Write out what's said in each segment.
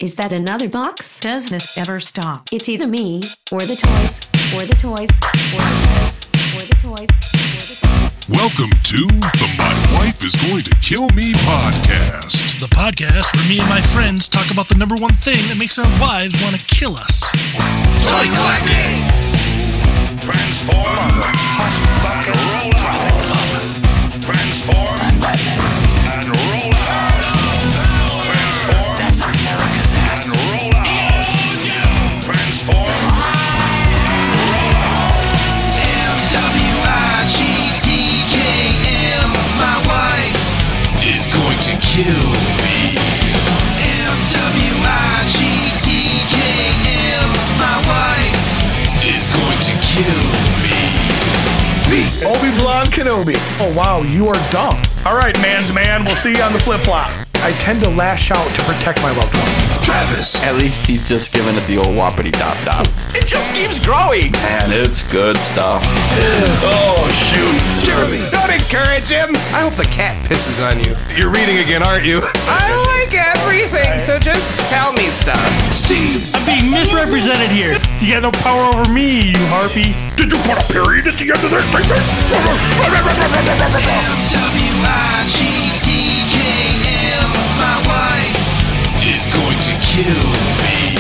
Is that another box? Does this ever stop? It's either me, or the toys, or the toys, or the toys, or the toys, or the toys. Welcome to the My Wife is Going to Kill Me podcast. The podcast where me and my friends talk about the number one thing that makes our wives want to kill us. Toy collecting! Transform and roll out. Transform and roll out. Transform. That's America's ass. And roll out. Transform. Roll out. M-W-I-G-T-K-M. My wife Is going to kill me. M-W-I-G-T-K-M. My wife Is going to kill me. Obi-Wan Kenobi. Oh, wow, you are dumb. All right, man's man, we'll see you on the flip-flop. I tend to lash out to protect my loved ones. Travis. At least he's just giving it the old whoppity top top. It just keeps growing. And it's good stuff. Oh, shoot. Jeremy. Don't encourage him. I hope the cat pisses on you. You're reading again, aren't you? I like everything, so just tell me stuff. Steve. I'm being misrepresented here. You got no power over me, you harpy. Did you put a period at the end of that statement? M-W-I-G-T-K-M. My wife Is going to kill me.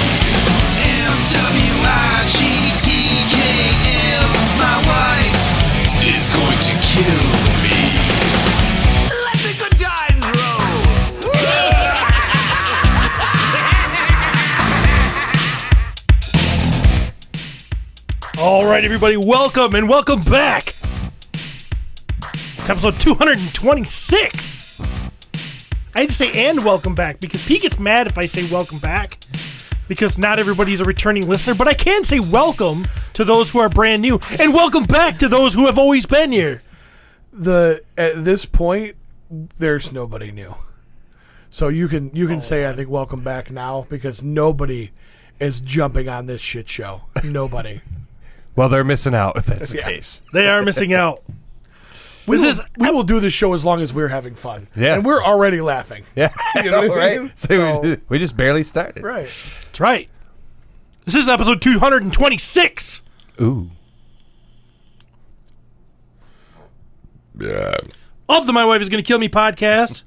M-W-I-G-T-K-M. My wife Is going to kill me. Let the good times roll. All right, everybody, welcome and welcome back to episode 226. I had to say and welcome back because Pete gets mad if I say welcome back because not everybody's a returning listener, but I can say welcome to those who are brand new and welcome back to those who have always been here. At this point, there's nobody new. So you can say, I think, welcome back now because nobody is jumping on this shit show. Nobody. Well, they're missing out if that's the case. They are missing out. We will do this show as long as we're having fun. Yeah. And we're already laughing. Yeah. You know what I mean? So we just barely started. Right. That's right. This is episode 226 Ooh. of the My Wife is Going to Kill Me podcast.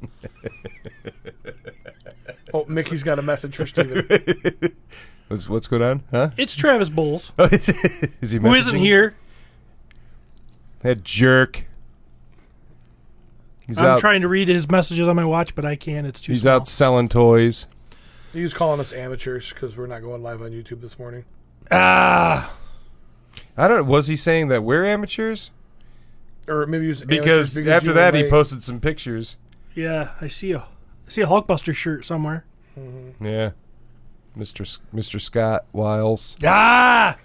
Oh, Mickey's got a message for Steven. What's going on? Huh? It's Travis Bowles, Is he who isn't messaging? here. That jerk. He's I'm out. trying to read his messages on my watch, but I can't. It's too He's small. out selling toys. He was calling us amateurs because we're not going live on YouTube this morning. Ah. I don't. Was he saying that we're amateurs? Or maybe he was Because amateurs after you that, were he late. posted some pictures. Yeah, I see a Hulkbuster shirt somewhere. Yeah. Mr. Scott Wiles. Ah!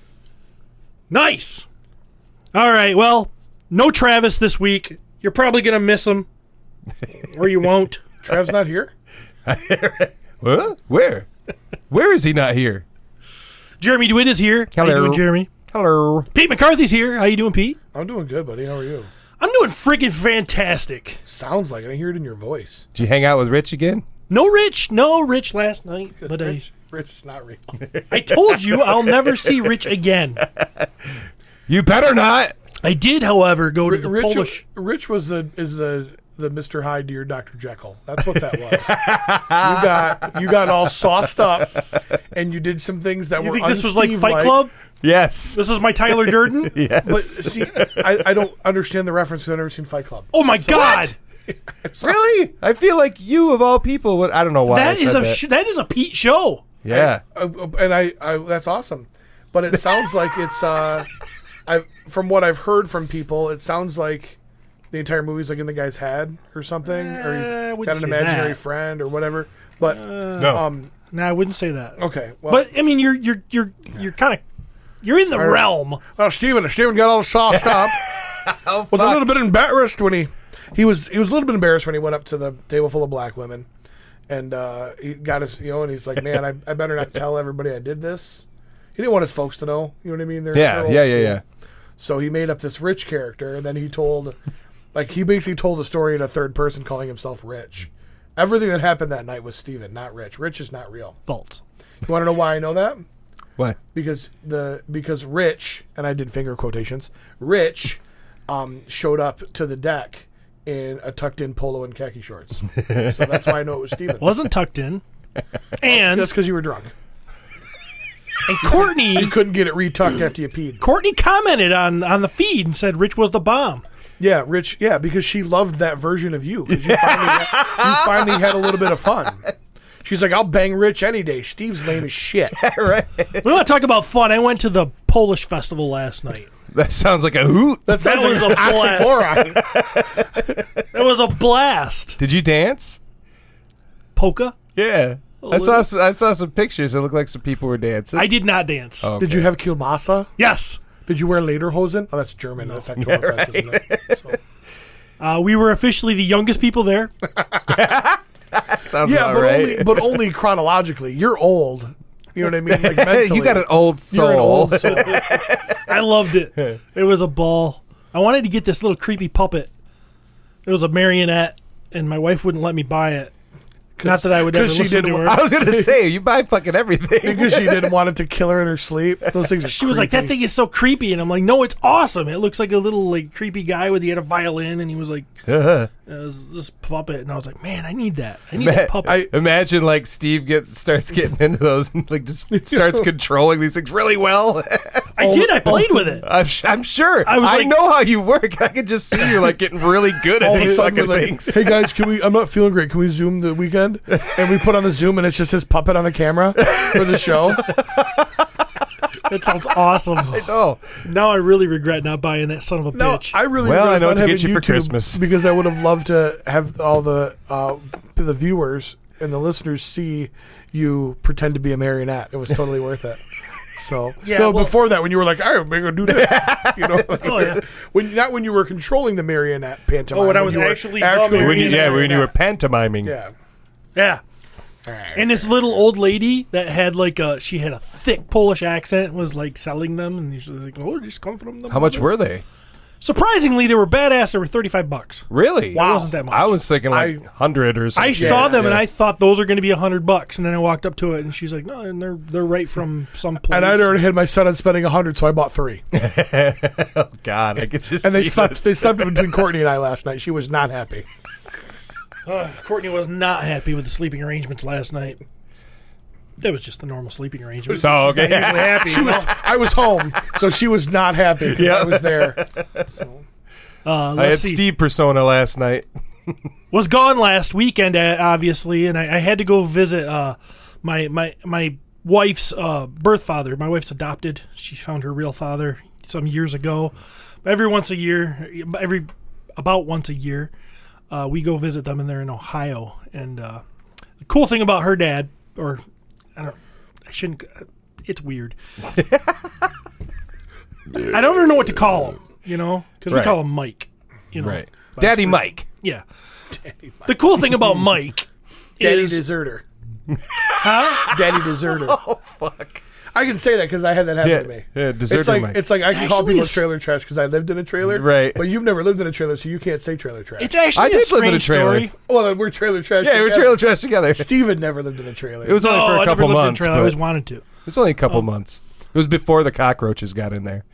Nice! All right, well, no Travis this week. You're probably going to miss him. Or you won't. Trav's not here? What? Where? Where is he not here? Jeremy DeWitt is here. How you Hello. doing, Jeremy? Hello. Pete McCarthy's here. How you doing, Pete? I'm doing good, buddy. How are you? I'm doing freaking fantastic. Sounds like it. I hear it in your voice. Did you hang out with Rich again? No Rich last night. But Rich is not real. I told you I'll never see Rich again. You better not. I did, however, go to the Polish. Rich is the Mr. Hyde to your Dr. Jekyll. That's what that was. you got all sauced up, and you did some things that You were think this was like Fight un-Steve-like. Club? Yes. This is my Tyler Durden? Yes. But see, I don't understand the reference because I've never seen Fight Club. Oh my God! Really? I feel like you of all people would. I don't know why. That I is said a that. that is a Pete show. Yeah. And I that's awesome. But it sounds like it's from what I've heard from people, it sounds like the entire movie's like in the guy's head or something, or I he's wouldn't got an say imaginary that. friend or whatever. But no. No, I wouldn't say that. Okay, well, But I mean, you're kind of you're in the realm. well, Steven got all sauced up. Was a little bit embarrassed when he was a little bit embarrassed when he went up to the table full of black women, and he got his and he's like, man, I better not tell everybody I did this. He didn't want his folks to know. You know what I mean? They're old school. Yeah. So he made up this Rich character, and then he basically told a story in a third person calling himself Rich. Everything that happened that night was Steven, not Rich. Rich is not real. False. You want to know why I know that? What? Because Rich, and I did finger quotations, Rich showed up to the deck in a tucked-in polo and khaki shorts. So that's why I know it was Steven. Wasn't tucked in. And That's because you were drunk. Courtney You couldn't get it retucked after you peed. Courtney commented on the feed and said Rich was the bomb. Yeah, Rich. Yeah, because she loved that version of you. Because you finally had a little bit of fun. She's like, I'll bang Rich any day. Steve's lame as shit. Right. We want to talk about fun. I went to the Polish festival last night. That sounds like a hoot. That sounds was like a an blast. oxymoron. It was a blast. Did you dance? Polka? Yeah. I saw some pictures. It looked like some people were dancing. I did not dance. Oh. Did you have kielbasa? Yes. Did you wear lederhosen? Oh, that's German. That's Oktoberfest, isn't it? So. We were officially the youngest people there. Sounds Yeah, about right. but only chronologically. You're old. You know what I mean? Like mentally. You got an old soul. You're an old soul. I loved it. It was a ball. I wanted to get this little creepy puppet. It was a marionette, and my wife wouldn't let me buy it. Not that I would ever 'cause she listen didn't to her. I was gonna say you buy fucking everything. Because she didn't want it to kill her in her sleep. Those things are She was like, that thing is so creepy. And I'm like, no, it's awesome. It looks like a little like creepy guy he had a violin, and he was like, it was this puppet. And I was like, man, I need that. I need that puppet. Imagine like Steve starts getting into those and like just starts controlling these things really well. I did. I played with it. I'm sure. I was I like- know how you work. I can just see you like getting really good all at of a these sudden fucking we're like, things. hey guys, I'm not feeling great. Can we Zoom the weekend? And we put on the Zoom and it's just his puppet on the camera for the show. That sounds awesome. Oh, Now I really regret not buying that son of a No, bitch. I really Well, I regret know what not to having get you for YouTube Christmas. because I would have loved to have all the viewers and the listeners see you pretend to be a marionette. It was totally worth it. So Yeah, no, well- before that, when you were like, "I'm gonna do this," you know, Oh, yeah. not when you were controlling the marionette pantomime. Oh, when I was you were actually the marionette. when you were pantomiming. yeah. Yeah. And this little old lady that had she had a thick Polish accent was like selling them, and she was like, "Oh, just come from them." How much were they? Surprisingly, they were badass. They were $35. Really? It wasn't that much. I was thinking like 100 or something. I saw them and I thought those are going to be $100, and then I walked up to it and she's like, "No, and they're right from some place." And I'd already had my son on spending 100, so I bought 3. God, I could just And they see slept. this. They slept in between Courtney and I last night. She was not happy. Courtney was not happy with the sleeping arrangements last night. That was just the normal sleeping arrangements. Oh, okay. She's not usually happy. She was. I was home, so she was not happy because I was there. So. I had Let's see. Steve persona last night. Was gone last weekend, obviously, and I had to go visit my wife's birth father. My wife's adopted. She found her real father some years ago. About once a year, we go visit them, and they're in Ohio. And the cool thing about her dad, it's weird. I don't even know what to call him, because we Right. call him Mike. Right. Daddy Mike. Yeah. The cool thing about Mike Daddy is deserter. huh? Daddy deserter. Oh, fuck. I can say that because I had that happen Yeah, to me. yeah, deserter it's like Mike. it's like I can call actually people a- trailer trash because I lived in a trailer. Right. But you've never lived in a trailer, so you can't say trailer trash. It's actually I a did live in a strange trailer. story. well, then we're trailer trash. Yeah, we're together. trailer trash together. Steve had never lived in a trailer. It was only No, for I a never couple lived in a months. trailer. I always But wanted to. it's only a couple months. It was before the cockroaches got in there.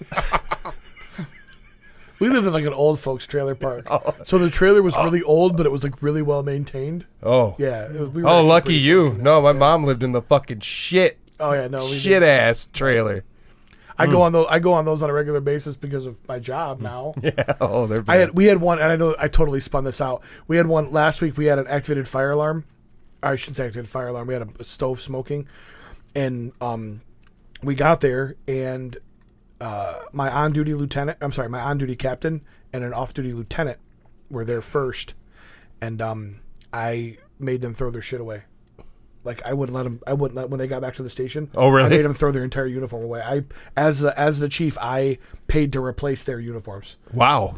We lived in like an old folks trailer park. So the trailer was really old, but it was like really well maintained. Oh. Yeah. It was, we were Oh, actually lucky pretty you. fortunate. No, my mom lived in the fucking shit Oh yeah, no. We shit did. ass trailer. I go on those. I go on those on a regular basis because of my job now. Yeah. Oh, they're bad. We had one, and I know I totally spun this out. We had one last week. We had an activated fire alarm. I shouldn't say activated fire alarm. We had a stove smoking, and we got there, and my on-duty captain, and an off-duty lieutenant were there first, and I made them throw their shit away. Like I wouldn't let when they got back to the station. Oh, really? I made them throw their entire uniform away. As the chief, I paid to replace their uniforms. Wow.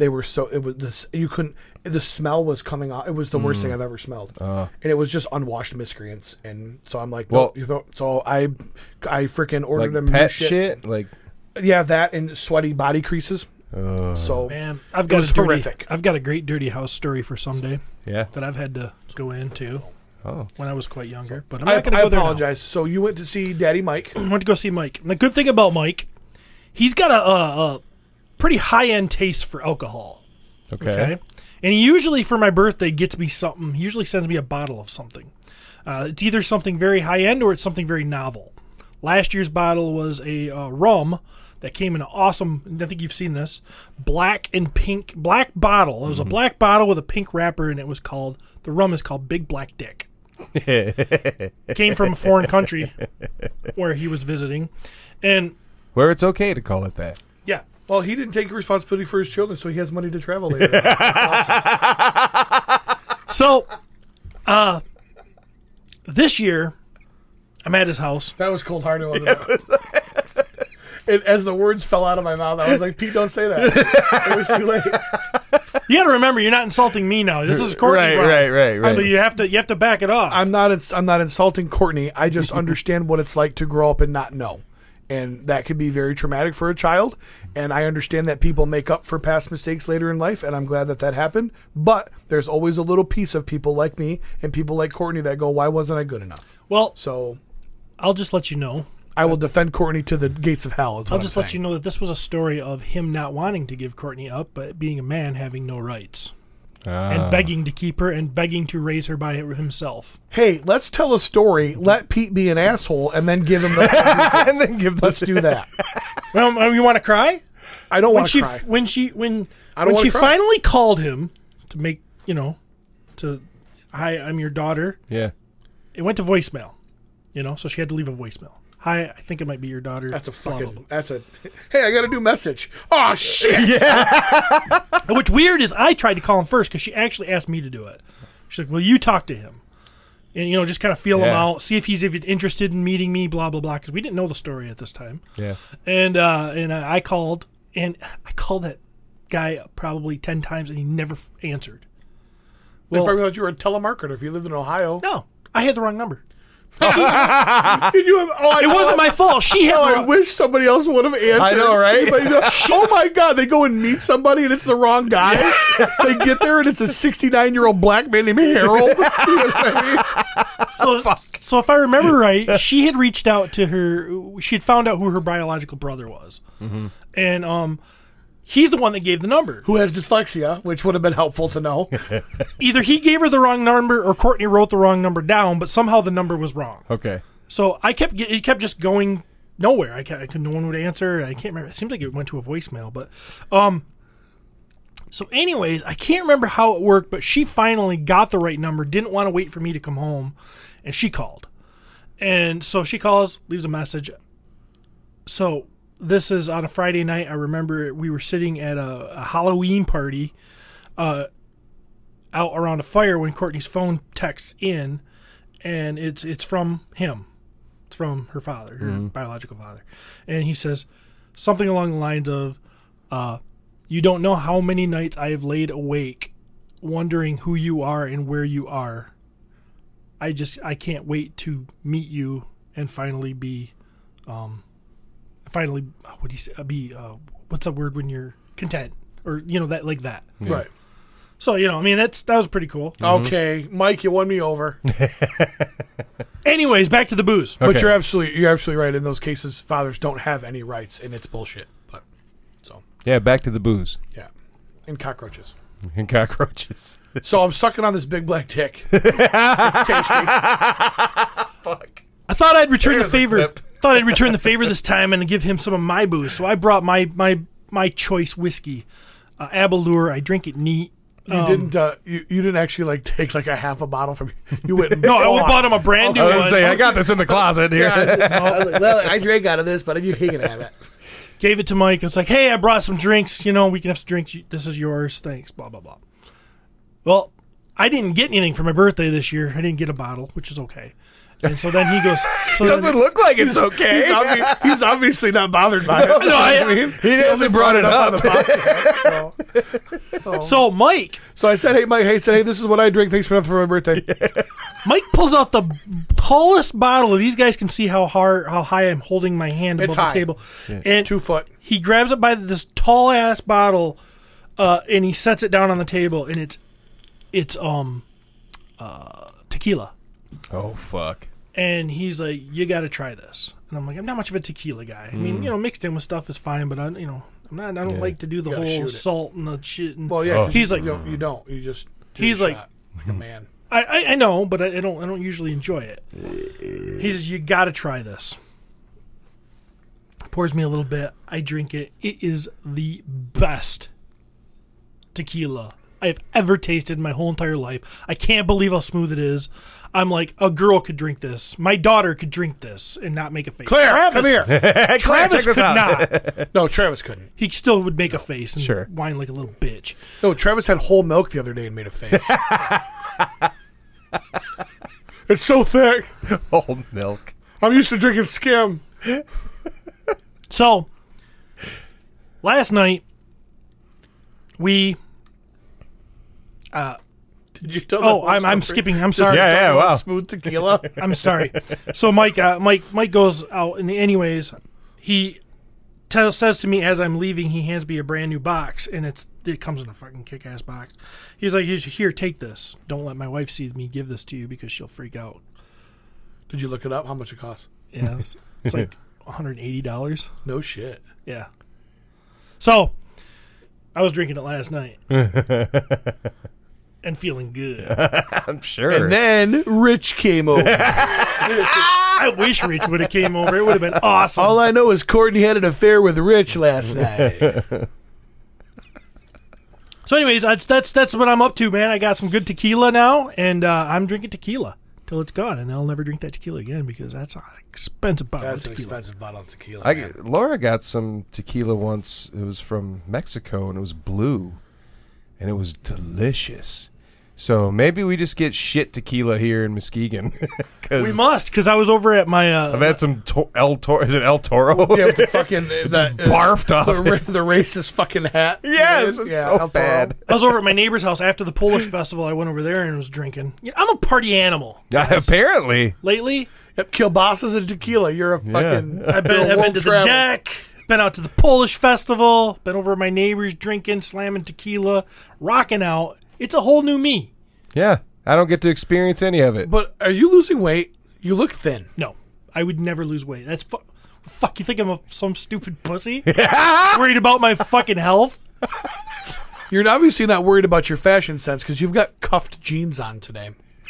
The smell was coming off. It was the worst thing I've ever smelled. And it was just unwashed miscreants. And so I'm like, Well- so I freaking ordered Like them new pet shit? Like, Yeah, that and sweaty body creases. So Man, I've it got was a dirty, horrific. I've got a great dirty house story for someday Yeah. that I've had to go into Oh. when I was quite younger. But I'm I not going to go there now. apologize. So you went to see Daddy Mike. I went to go see Mike. And the good thing about Mike, he's got a pretty high-end taste for alcohol. Okay. And he usually, for my birthday, gets me something. He usually sends me a bottle of something. It's either something very high-end or it's something very novel. Last year's bottle was a rum that came in an awesome, I think you've seen this, black bottle. It was a black bottle with a pink wrapper, and the rum is called Big Black Dick. Came from a foreign country where he was visiting. And Where it's okay to call it that. yeah, Well, he didn't take responsibility for his children, so he has money to travel later. so this year I'm at his house. That was cold-hearted, wasn't it? And as the words fell out of my mouth, I was like, Pete, don't say that. It was too late. You got to remember, you're not insulting me now. This is Courtney. Right. So you have to back it off. I'm not insulting Courtney. I just understand what it's like to grow up and not know. And that could be very traumatic for a child. And I understand that people make up for past mistakes later in life, and I'm glad that happened. But there's always a little piece of people like me and people like Courtney that go, why wasn't I good enough? Well, So I'll just let you know. I will defend Courtney to the gates of hell. I'll just let you know that this was a story of him not wanting to give Courtney up, but being a man having no rights. And begging to keep her and begging to raise her by himself. Hey, let's tell a story. Let Pete be an asshole and then give him the And then give Let's do that. Well, you want to cry? I don't want to cry. When she wanna cry. finally called him to make, hi, I'm your daughter. Yeah. It went to voicemail, so she had to leave a voicemail. Hi, I think it might be your daughter. That's a blah, blah, fucking. Hey, I got a new message. Oh shit! blah. What's weird is I tried to call him first because she actually asked me to do it. She's like, "Well, you talk to him, and just kind of feel him out, see if he's even interested in meeting me, blah blah blah." Because we didn't know the story at this time. Yeah. And I called, and I called that guy probably 10 times, and he never answered. They probably thought you were a telemarketer if you lived in Ohio. No, I had the wrong number. Did you have, It wasn't my fault. She had. I wish somebody else would have answered. I know, right? Oh my god, they go and meet somebody and it's the wrong guy. They get there and it's a 69-year-old black man named Harold. You know what I mean? So if I remember right, she had reached out to her. She had found out who her biological brother was, and he's the one that gave the number. Who has dyslexia, which would have been helpful to know. Either he gave her the wrong number or Courtney wrote the wrong number down, but somehow the number was wrong. Okay. So it kept just going nowhere. No one would answer. I can't remember. It seems like it went to a voicemail, but so anyways, I can't remember how it worked, but she finally got the right number, didn't want to wait for me to come home, and she called. And so she calls, leaves a message. So this is on a Friday night. I remember we were sitting at a Halloween party out around a fire when Courtney's phone texts in, and it's from him. It's from her father, her biological father. And he says something along the lines of, you don't know how many nights I have laid awake wondering who you are and where you are. I can't wait to meet you and finally be, what do you say? What's that word when you're content? Or, that, like that. Yeah. Right. So, that was pretty cool. Okay, Mike, you won me over. Anyways, back to the booze. But you're absolutely right. In those cases, fathers don't have any rights, and it's bullshit. But Yeah, back to the booze. Yeah. And cockroaches. And cockroaches. So I'm sucking on this big black dick. It's tasty. Fuck. I thought I'd return the favor. Thought I'd return the favor this time and give him some of my booze. So I brought my choice whiskey, Abalure. I drink it neat. You didn't actually take a half a bottle from you went and No, I bought him a brand new one. I got this in the closet here. I was like, well, I drank out of this, but you can have it. Gave it to Mike. It's like, hey, I brought some drinks. We can have some drinks. This is yours. Thanks. Blah blah blah. Well, I didn't get anything for my birthday this year. I didn't get a bottle, which is okay. And so then he goes, so Doesn't then, look like it's okay. He's obviously not bothered by it. No, I mean, He hasn't brought it on up. the podcast, so. so Mike So I said, hey, Mike, this is what I drink. Thanks for nothing for my birthday. Mike pulls out the tallest bottle. These guys can see how high I'm holding my hand above It's the high. table. And 2 foot. he grabs it by this tall ass bottle, and he sets it down on the table, and it's tequila. Oh, fuck. And he's like, "You got to try this." And I'm like, "I'm not much of a tequila guy. I mean, mixed in with stuff is fine, but I don't like to do the You gotta shoot whole it. salt and the shit." And Well, yeah. he's like, you don't. You just. do He's the like- shot like a man. I know, but I don't usually enjoy it. He says, "You got to try this." Pours me a little bit. I drink it. It is the best tequila I've ever tasted in my whole entire life. I can't believe how smooth it is. I'm like, a girl could drink this. My daughter could drink this and not make a face. Claire, Travis, come here. Claire, Travis check this could out. not. No, Travis couldn't. He still would make a face and Sure. whine like a little bitch. No, Travis had whole milk the other day and made a face. It's so thick. Whole milk. I'm used to drinking skim. So, last night, we... Did you tell Oh, that whole I'm story? skipping. I'm sorry. Yeah, wow. Smooth tequila. I'm sorry. So Mike goes out, and anyways, he says to me as I'm leaving, he hands me a brand new box, and it comes in a fucking kick-ass box. He's like, "Here, take this. Don't let my wife see me give this to you because she'll freak out." Did you look it up? How much it costs? Yeah, it's like $180. No shit. Yeah. So, I was drinking it last night. And feeling good. I'm sure. And then Rich came over. I wish Rich would have came over. It would have been awesome. All I know is Courtney had an affair with Rich last night. So, anyways, that's what I'm up to, man. I got some good tequila now, and I'm drinking tequila till it's gone, and I'll never drink that tequila again because that's an expensive bottle That's of an tequila. expensive bottle of tequila. man. Laura got some tequila once. It was from Mexico, and it was blue, and it was delicious. So maybe we just get shit tequila here in Muskegon. We must, because I was over at my... I've had some El Toro. Is it El Toro? Yeah, with the fucking barfed off the racist fucking hat. Yes, it's so El Toro. bad. I was over at my neighbor's house after the Polish festival. I went over there and was drinking. Yeah, I'm a party animal. Apparently. Lately, Yep, kielbasa's and tequila. You're a fucking. I've you're a been world to traveler. the deck, been out to the Polish festival, been over at my neighbor's drinking, slamming tequila, rocking out. It's a whole new me. Yeah, I don't get to experience any of it. But are you losing weight? You look thin. No, I would never lose weight. That's fuck. You think I'm some stupid pussy? Worried about my fucking health? You're obviously not worried about your fashion sense because you've got cuffed jeans on today.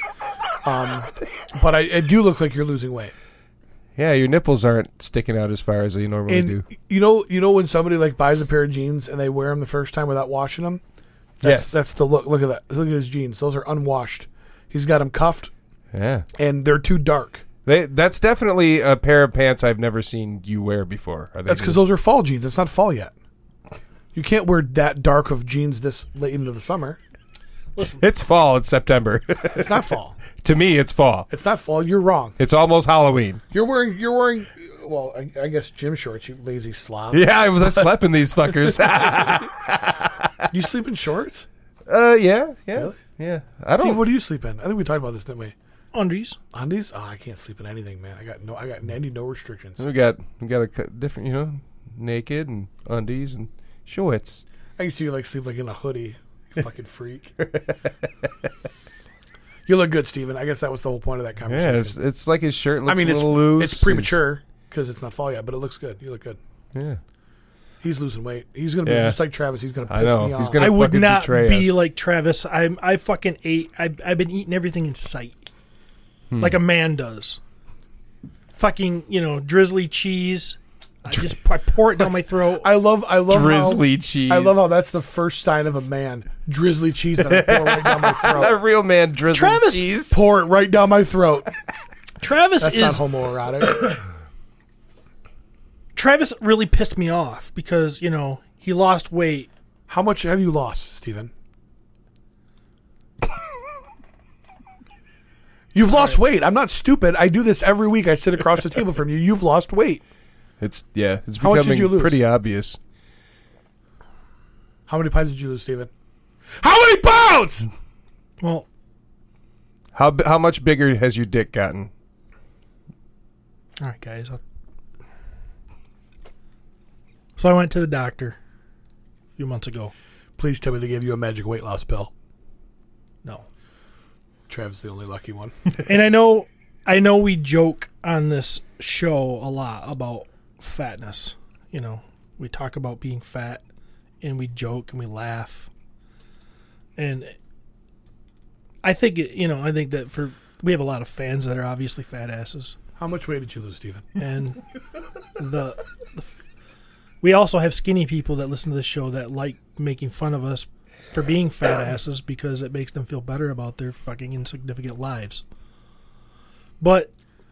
But I do look like you're losing weight. Yeah, your nipples aren't sticking out as far as they normally And do. you know when somebody like buys a pair of jeans and they wear them the first time without washing them. Yes. That's the look. Look at that. Look at his jeans. Those are unwashed. He's got them cuffed Yeah. and they're too dark. That's definitely a pair of pants I've never seen you wear before. Are they That's because those are fall jeans. It's not fall yet. You can't wear that dark of jeans this late into the summer. It's fall. It's September. It's not fall. To me, it's fall. It's not fall. You're wrong. It's almost Halloween. You're wearing. Well, I guess gym shorts. You lazy slob. Yeah, I slept in these fuckers. You sleep in shorts? Yeah. Really? Yeah. I Steve, don't. what do you sleep in? I think we talked about this, didn't we? Undies. Undies? Oh, I can't sleep in anything, man. I need no restrictions. We got a different, naked and undies and shorts. I used to sleep like in a hoodie. You fucking freak. You look good, Steven. I guess that was the whole point of that conversation. Yeah, it's like his shirt looks I mean, a little loose. it's premature because it's not fall yet, but it looks good. You look good. Yeah. He's losing weight. He's gonna be Yeah. just like Travis. He's gonna I piss know. me He's off. gonna I would fucking not betray be us. like Travis. I fucking ate. I've been eating everything in sight, like a man does. Fucking drizzly cheese. I pour it down my throat. I love Drizzly cheese. I love how that's the first sign of a man. Drizzly cheese that I pour right down my A throat. real man drizzles Travis- cheese. Pour it right down my throat. Travis That's not is homoerotic. Travis really pissed me off because he lost weight. How much have you lost, Steven? You've lost weight. I'm not stupid. I do this every week. I sit across the table from you. You've lost weight. It's How much did becoming you lose? pretty obvious. How many pounds did you lose, Steven? How many pounds? Well, How much bigger has your dick gotten? all right, guys. So I went to the doctor a few months ago. Please tell me they gave you a magic weight loss pill. No. Trav's the only lucky one. And I know we joke on this show a lot about fatness. You know, we talk about being fat, and we joke and we laugh. And I think that we have a lot of fans that are obviously fat asses, How much weight did you lose, Steven? and we also have skinny people that listen to this show that like making fun of us for being fat asses because it makes them feel better about their fucking insignificant lives. But,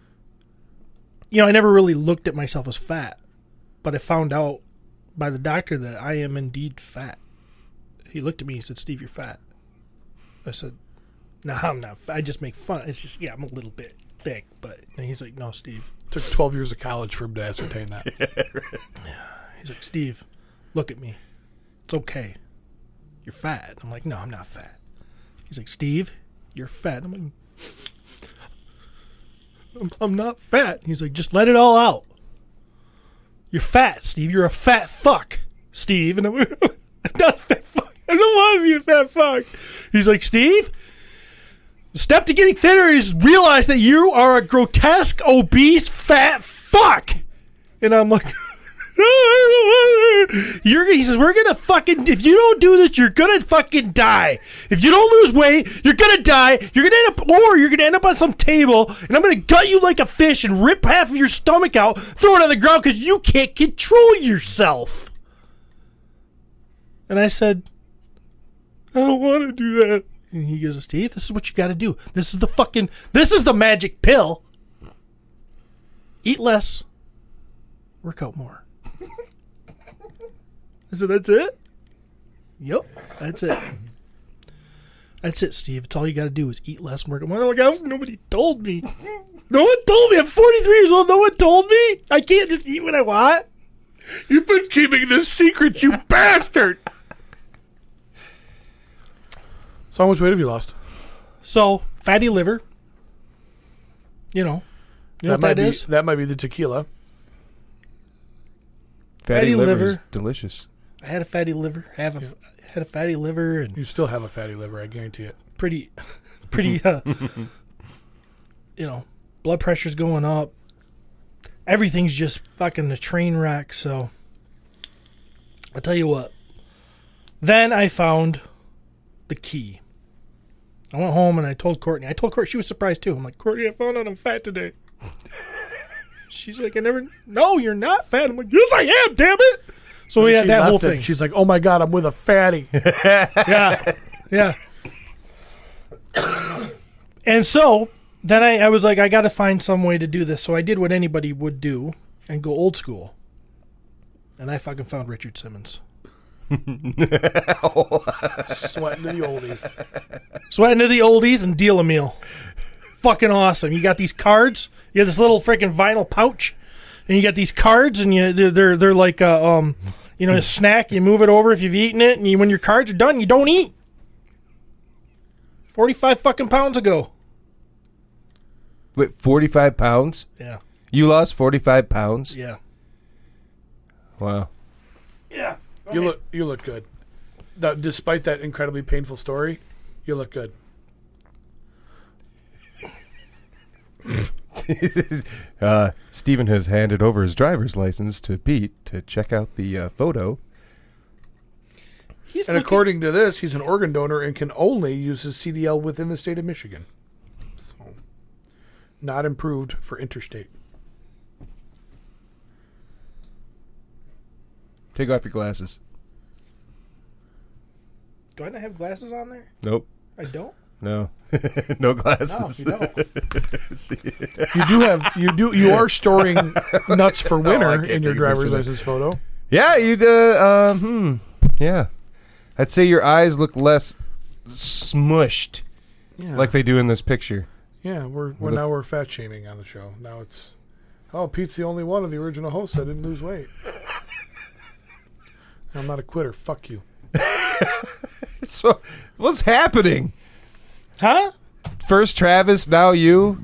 I never really looked at myself as fat. But I found out by the doctor that I am indeed fat. He looked at me and said, "Steve, you're fat." I said, "No, I'm not fat. I just make fun. It's just, I'm a little bit thick." And he's like, "No, Steve." Took 12 years of college for him to ascertain that. He's like, "Steve, look at me. It's okay. You're fat." I'm like, "No, I'm not fat." He's like, "Steve, you're fat." I'm like, I'm not fat. He's like, "Just let it all out. You're fat, Steve. You're a fat fuck, Steve." And I'm like, "I'm not a fat fuck. I don't want to be a fat fuck." He's like, "Steve, the step to getting thinner is realize that you are a grotesque, obese, fat fuck." And I'm like, he says, "We're gonna fucking, if you don't do this, you're gonna fucking die. If you don't lose weight, you're gonna die. You're gonna end up on some table, and I'm gonna gut you like a fish and rip half of your stomach out, throw it on the ground because you can't control yourself." And I said, "I don't want to do that." And he goes, "Steve, this is what you got to do. This is the magic pill. Eat less, work out more." I said, "That's it?" "Yep, that's it. That's it, Steve. It's all you got to do is eat less and work out more." I'm like, nobody told me. No one told me. I'm 43 years old. No one told me. I can't just eat what I want. You've been keeping this secret, you bastard! So how much weight have you lost? So, fatty liver. You know what that is? That might be the tequila. Fatty liver is delicious. I had a fatty liver. Had a fatty liver, and You still have a fatty liver, I guarantee it. pretty, blood pressure's going up. Everything's just fucking a train wreck. So, I'll tell you what. Then I found the key. I went home and I told Courtney. She was surprised too. I'm like, "Courtney, I found out I'm fat today." She's like, "No, you're not fat." I'm like, "Yes, I am, damn it." So we had that whole thing. She's like, "Oh my God, I'm with a fatty." Yeah. And so then I was like, I got to find some way to do this. So I did what anybody would do and go old school. And I fucking found Richard Simmons. Sweating to the oldies. And deal a meal. Fucking awesome. You got these cards. You have this little freaking vinyl pouch. And you got these cards, and they're like a snack. You move it over if you've eaten it, and when your cards are done, you don't eat. 45 fucking pounds ago. Wait, 45 pounds? Yeah. You lost 45 pounds? Yeah. Wow. Yeah. You look good. Despite that incredibly painful story, you look good. Stephen has handed over his driver's license to Pete to check out the photo. According to this, he's an organ donor and can only use his CDL within the state of Michigan. So, not improved for interstate. Take off your glasses. Do I not have glasses on there? Nope. I don't? No. No glasses. No, you don't. You are storing nuts for winter in your driver's license photo. Yeah, yeah. I'd say your eyes look less smushed like they do in this picture. Yeah, we're fat shaming on the show. Now it's, Pete's the only one of the original hosts that didn't lose weight. I'm not a quitter. Fuck you. So, what's happening? Huh? First Travis, now you.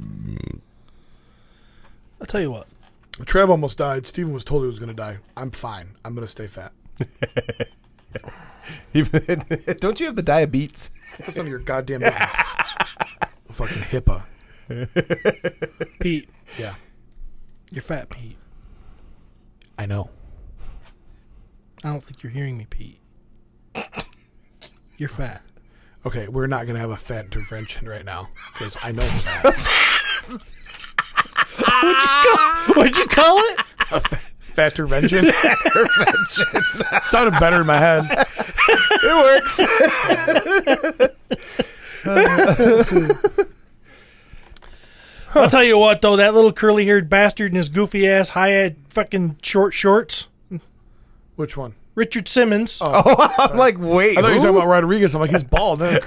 I'll tell you what. Trev almost died. Steven was told he was going to die. I'm fine. I'm going to stay fat. Don't you have the diabetes? That's none of your goddamn business. Fucking HIPAA. Pete. Yeah. You're fat, Pete. I know. I don't think you're hearing me, Pete. You're fat. Okay, we're not going to have a fat intervention right now because I know I'm fat. What'd you call it? A fat intervention? Sounded better in my head. It works. I'll tell you what, though, that little curly-haired bastard in his goofy-ass, high-head fucking short shorts. Which one? Richard Simmons. Oh, I'm like, wait. I thought you were who? talking about Rodriguez. I'm like, he's bald. Then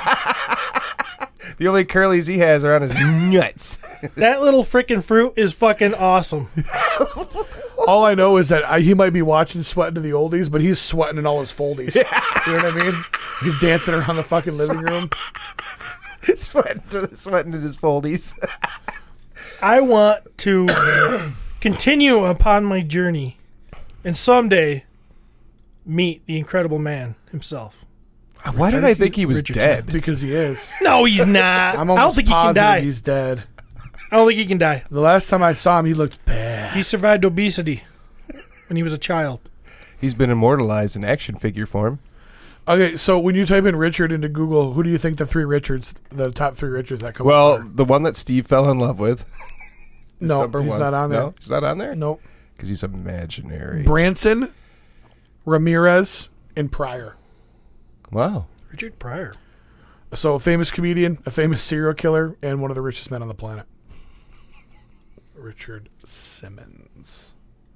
The only curlies he has are on his nuts. That little freaking fruit is fucking awesome. All I know is that he might be watching Sweating to the Oldies, but he's sweating in all his foldies. You know what I mean? He's dancing around the fucking living room. sweating in his foldies. I want to continue upon my journey and someday meet the Incredible Man himself. Why did I think he was Richard dead? Because he is. No, he's not. I'm I almost don't think he can positive die. he's dead. I don't think he can die. The last time I saw him, he looked bad. He survived obesity when he was a child. He's been immortalized in action figure form. Okay, so when you type in Richard into Google, who do you think the top three Richards that come up? Well, are? the one that Steve fell in love with. No, number he's one. not on there. No, he's not on there? Nope. Because he's imaginary. Branson, Ramirez, and Pryor. Wow. Richard Pryor. So a famous comedian, a famous serial killer, and one of the richest men on the planet. Richard Simmons.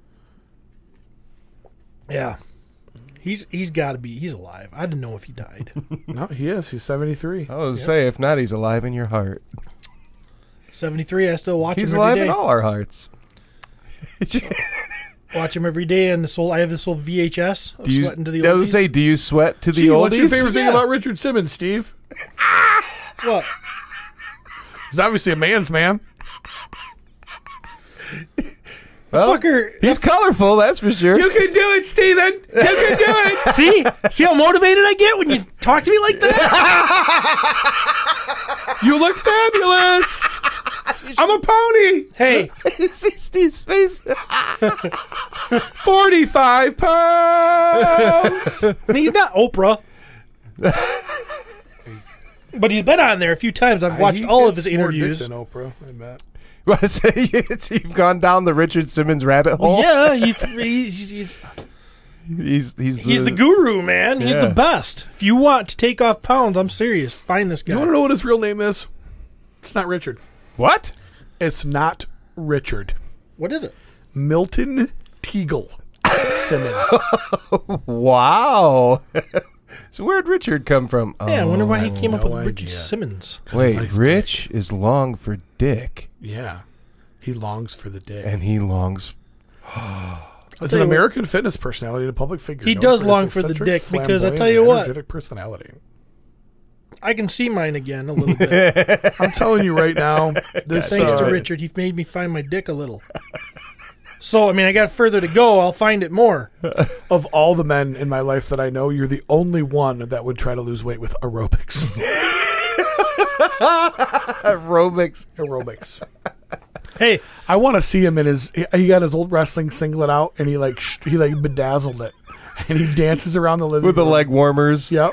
Yeah. He's got to be. He's alive. I didn't know if he died. No, he is. He's 73. I was going to say, if not, he's alive in your heart. 73. I still watch He's him alive every day. in all our hearts. Watch him every day, and I have this old VHS of Sweating to the Oldies. Say, do you sweat to the Gee, oldies? what's your favorite thing about Richard Simmons, Steve? What? He's obviously a man's man. Well, Fucker. he's colorful, that's for sure. You can do it, Steven. You can do it. See how motivated I get when you talk to me like that? You look fabulous. I'm a pony. Hey, You see Steve's face? 45 pounds. he's not Oprah. But he's been on there a few times. I've watched He all of gets his more dick interviews. than Oprah, I bet. Well, so you've gone down the Richard Simmons rabbit hole? Yeah, he's the guru, man. He's Yeah. the best. If you want to take off pounds, I'm serious. Find this guy. You want to know what his real name is? It's not Richard. What? It's not Richard. What is it? Milton Teagle Simmons. Wow. So where'd Richard come from? Yeah, I wonder why he came up no with Richard idea. Simmons. Wait, Rich is long for dick, Yeah. He longs for the dick. and he longs. As an American fitness personality and a public figure. He known does his long for the eccentric, dick because I flamboyant, tell you and what. energetic personality. I can see mine again a little bit. I'm telling you right now. This, Thanks to Richard, he made me find my dick a little. So, I mean, I got further to go. I'll find it more. Of all the men in my life that I know, you're the only one that would try to lose weight with aerobics. Aerobics. Hey, I want to see him in his. He got his old wrestling singlet out, and he bedazzled it, and he dances around the living With the room. leg warmers. Yep.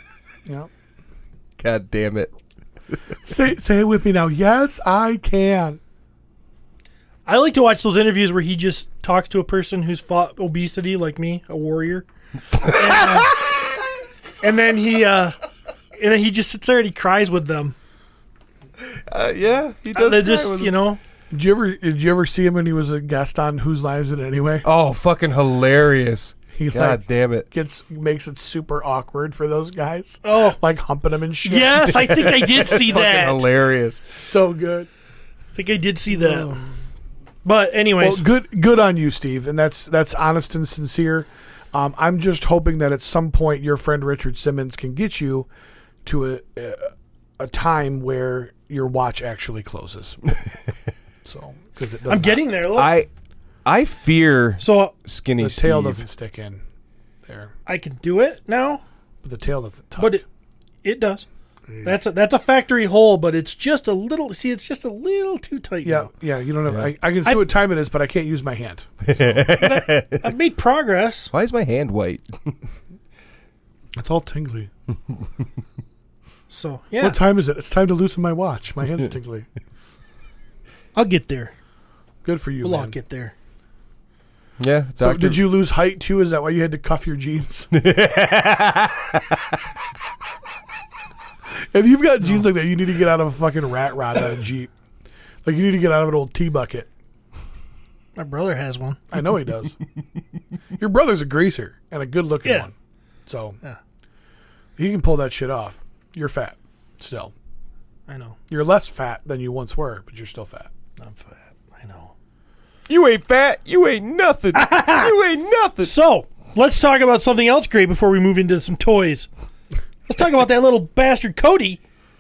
God damn it. Say it with me now. Yes, I can. I like to watch those interviews where he just talks to a person who's fought obesity like me, a warrior. And then he just sits there and he cries with them. Yeah, he does. They cry just, with you know. Did you ever see him when he was a guest on Whose Line Is It Anyway? Oh, fucking hilarious. he God damn it. makes it super awkward for those guys. Oh. Like humping them and shit. Yes, I think I did see that. Fucking hilarious. So good. I think I did see that. But anyways, Well, good on you, Steve, and that's honest and sincere. I'm just hoping that at some point your friend Richard Simmons can get you to a time where your watch actually closes. So, because it does I'm getting there. Look. I fear So Skinny the tail Steve. doesn't stick in there, I can do it now, but the tail doesn't tuck. but it does. That's a factory hole, but it's just a little. See, it's just a little too tight. yeah, now. yeah. You don't know. I can see what time it is, but I can't use my hand. I've made progress. Why is my hand white? It's all tingly. So yeah, What time is it? It's time to loosen my watch. My hand's tingly. I'll get there. Good for you, We'll all man. get there. Yeah. So Doctor, did you lose height too? Is that why you had to cuff your jeans? If you've got jeans like that, you need to get out of a fucking rat rod on a Jeep. Like, you need to get out of an old tea bucket. My brother has one. I know he does. Your brother's a greaser and a good-looking Yeah. one. So, Yeah. he can pull that shit off. You're fat still. I know. You're less fat than you once were, but you're still fat. I'm fat. I know. You ain't fat. You ain't nothing. You ain't nothing. So let's talk about something else great before we move into some toys. Let's talk about that little bastard Cody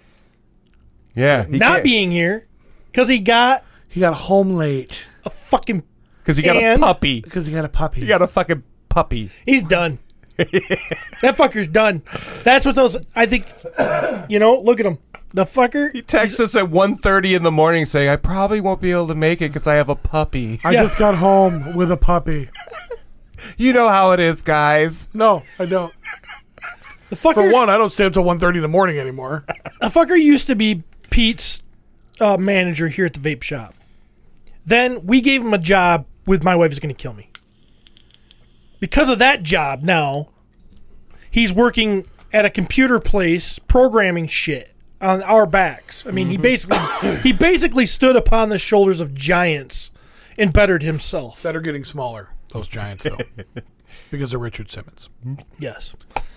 Yeah. not being here because he got He got home late a fucking. Because he got a and- puppy. because he got a puppy. He got a fucking puppy. He's done. That fucker's done. That's what those. I think. Look at him. The fucker. He texts us at 1:30 in the morning saying, I probably won't be able to make it because I have a puppy. I Yeah. just got home with a puppy. You know how it is, guys. No, I don't. The fucker. For one, I don't stay until 1:30 in the morning anymore. The fucker used to be Pete's manager here at the vape shop. Then we gave him a job with My Wife Is Going to Kill Me. Because of that job now, he's working at a computer place programming shit on our backs. I mean, he basically stood upon the shoulders of giants and bettered himself. That are getting smaller, those giants, though. Because of Richard Simmons. Yes.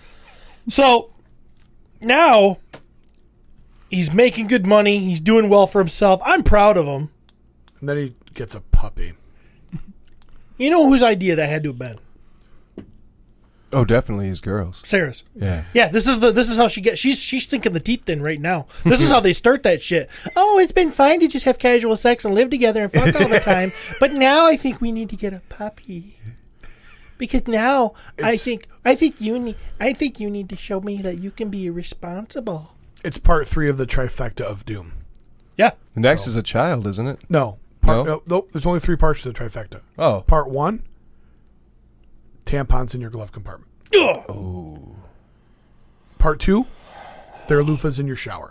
So now he's making good money. He's doing well for himself. I'm proud of him. And then he gets a puppy. You know whose idea that had to have been? Oh, definitely his girls. Sarah's. Yeah. Yeah, this is how she gets. She's sinking the teeth in right now. This is how they start that shit. Oh, it's been fine to just have casual sex and live together and fuck all the time, but now I think we need to get a puppy. Because now I think you need to show me that you can be responsible. It's part 3 of the trifecta of doom. Yeah. The next is a child, isn't it? No. No? Nope. There's only 3 parts to the trifecta. Oh. Part 1, tampons in your glove compartment. Ugh. Part 2, there are loofahs in your shower.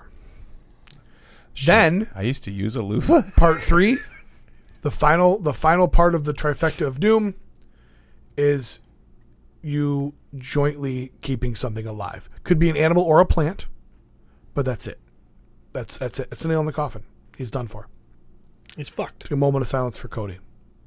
Then, I used to use a loofah. part 3, the final part of the trifecta of doom is you jointly keeping something alive. Could be an animal or a plant, but that's it. That's it. It's a nail in the coffin. He's done for. He's fucked. Take a moment of silence for Cody.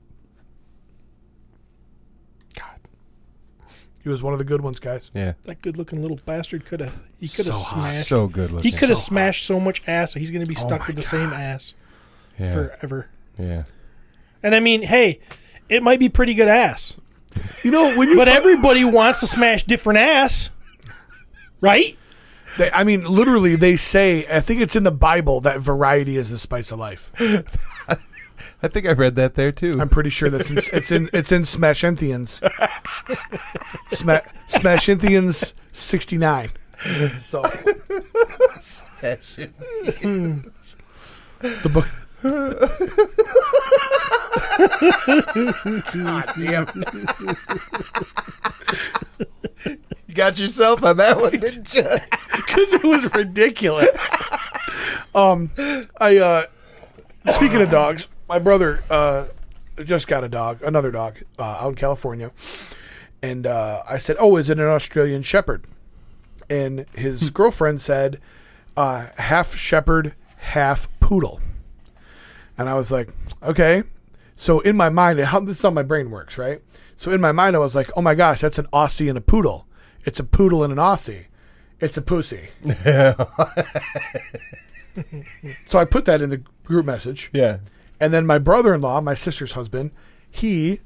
God. He was one of the good ones, guys. Yeah. That good-looking little bastard could have So hot. smashed. So good looking. He could have smashed so much ass that he's going to be stuck my with the same ass Yeah. forever. Yeah. And I mean, hey, it might be pretty good ass, You know, when you but everybody wants to smash different ass, right? literally, they say, I think it's in the Bible, that variety is the spice of life. I think I read that there too. I'm pretty sure that's it's in Smashenthians. Smashenthians 69. So the book. God damn. You got yourself on that one, didn't you? Because it was ridiculous. Speaking of dogs, my brother just got another dog out in California, and I said, "Oh, is it an Australian Shepherd?" And his girlfriend said, "Half Shepherd, half Poodle." And I was like, "Okay." So in my mind, this is how my brain works, right? So in my mind, I was like, oh my gosh, that's an Aussie and a poodle. It's a poodle and an Aussie. It's a pussy. So I put that in the group message. Yeah. And then my brother-in-law, my sister's husband, he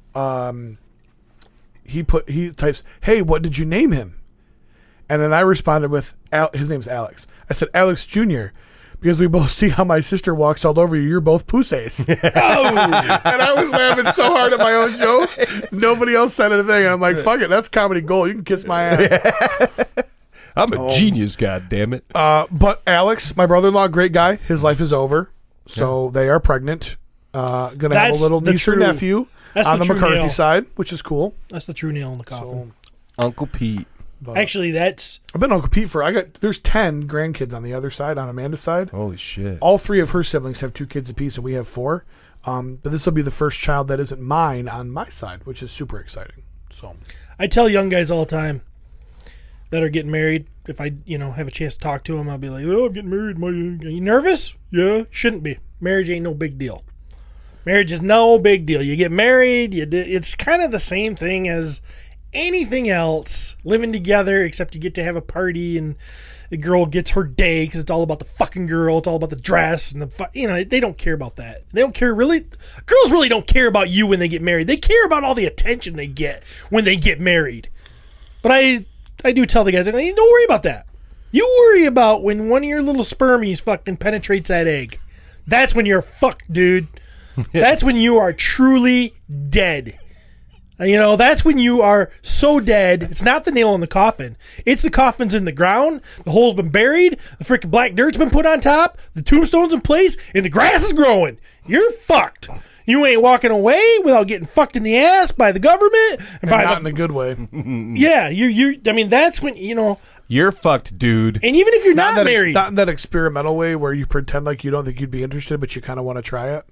types, "Hey, what did you name him?" And then I responded with, his name's Alex. I said, "Alex Jr., because we both see how my sister walks all over you. You're both pussies." And I was laughing so hard at my own joke. Nobody else said anything. And I'm like, fuck it, that's comedy gold. You can kiss my ass. I'm a genius, goddammit. But Alex, my brother-in-law, great guy. His life is over. So they are pregnant. Gonna have a That's little the niece or true- nephew that's on the the true McCarthy nail. side, which is cool. That's the true nail in the coffin. Uncle Pete. Actually, that's I've been Uncle Pete there's 10 grandkids on the other side, on Amanda's side. Holy shit. All 3 of her siblings have 2 kids apiece, and we have 4. But this will be the first child that isn't mine on my side, which is super exciting. So I tell young guys all the time that are getting married. If I have a chance to talk to them, I'll be like, "Oh, I'm getting married. Are you nervous? Yeah, shouldn't be. Marriage ain't no big deal. Marriage is no big deal. You get married. It's kind of the same thing as anything else. Living together, except you get to have a party and the girl gets her day because it's all about the fucking girl. It's all about the dress and they don't care about that. They don't care really. Girls really don't care about you when they get married. They care about all the attention they get when they get married. But I do tell the guys, don't worry about that. You worry about when one of your little spermies fucking penetrates that egg. That's when you're fucked, dude. That's when you are truly dead. That's when you are so dead. It's not the nail in the coffin. It's the coffin's in the ground. The hole's been buried. The freaking black dirt's been put on top. The tombstone's in place, and the grass is growing. You're fucked. You ain't walking away without getting fucked in the ass by the government and by not in a good way. Yeah, I mean, that's when You're fucked, dude. And even if you're not married, not in that experimental way where you pretend like you don't think you'd be interested, but you kind of want to try it.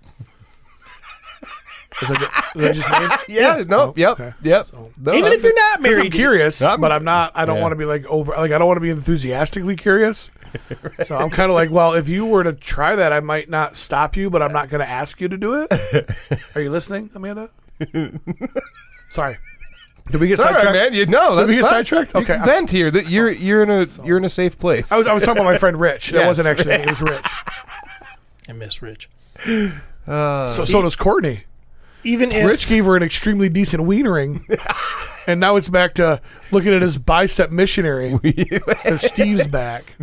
Is that just me? Yeah, no, yep, okay. yep. No, even if you're not 'Cause married, I'm curious, but I'm not. I don't Yeah. want to be like over. Like I don't want to be enthusiastically curious. So I'm kind of like, well, if you were to try that, I might not stop you, but I'm not going to ask you to do it. Are you listening, Amanda? Sorry. Did we get It's all right, sidetracked? man. No, Did we that's get fine. sidetracked? You Okay. can vent here. That you're in a safe place. I was talking about my friend Rich. That Yes, wasn't actually me. It was Rich. I miss Rich. So does Courtney. Even if Rich gave her an extremely decent wienering, and now it's back to looking at his bicep missionary because Steve's back.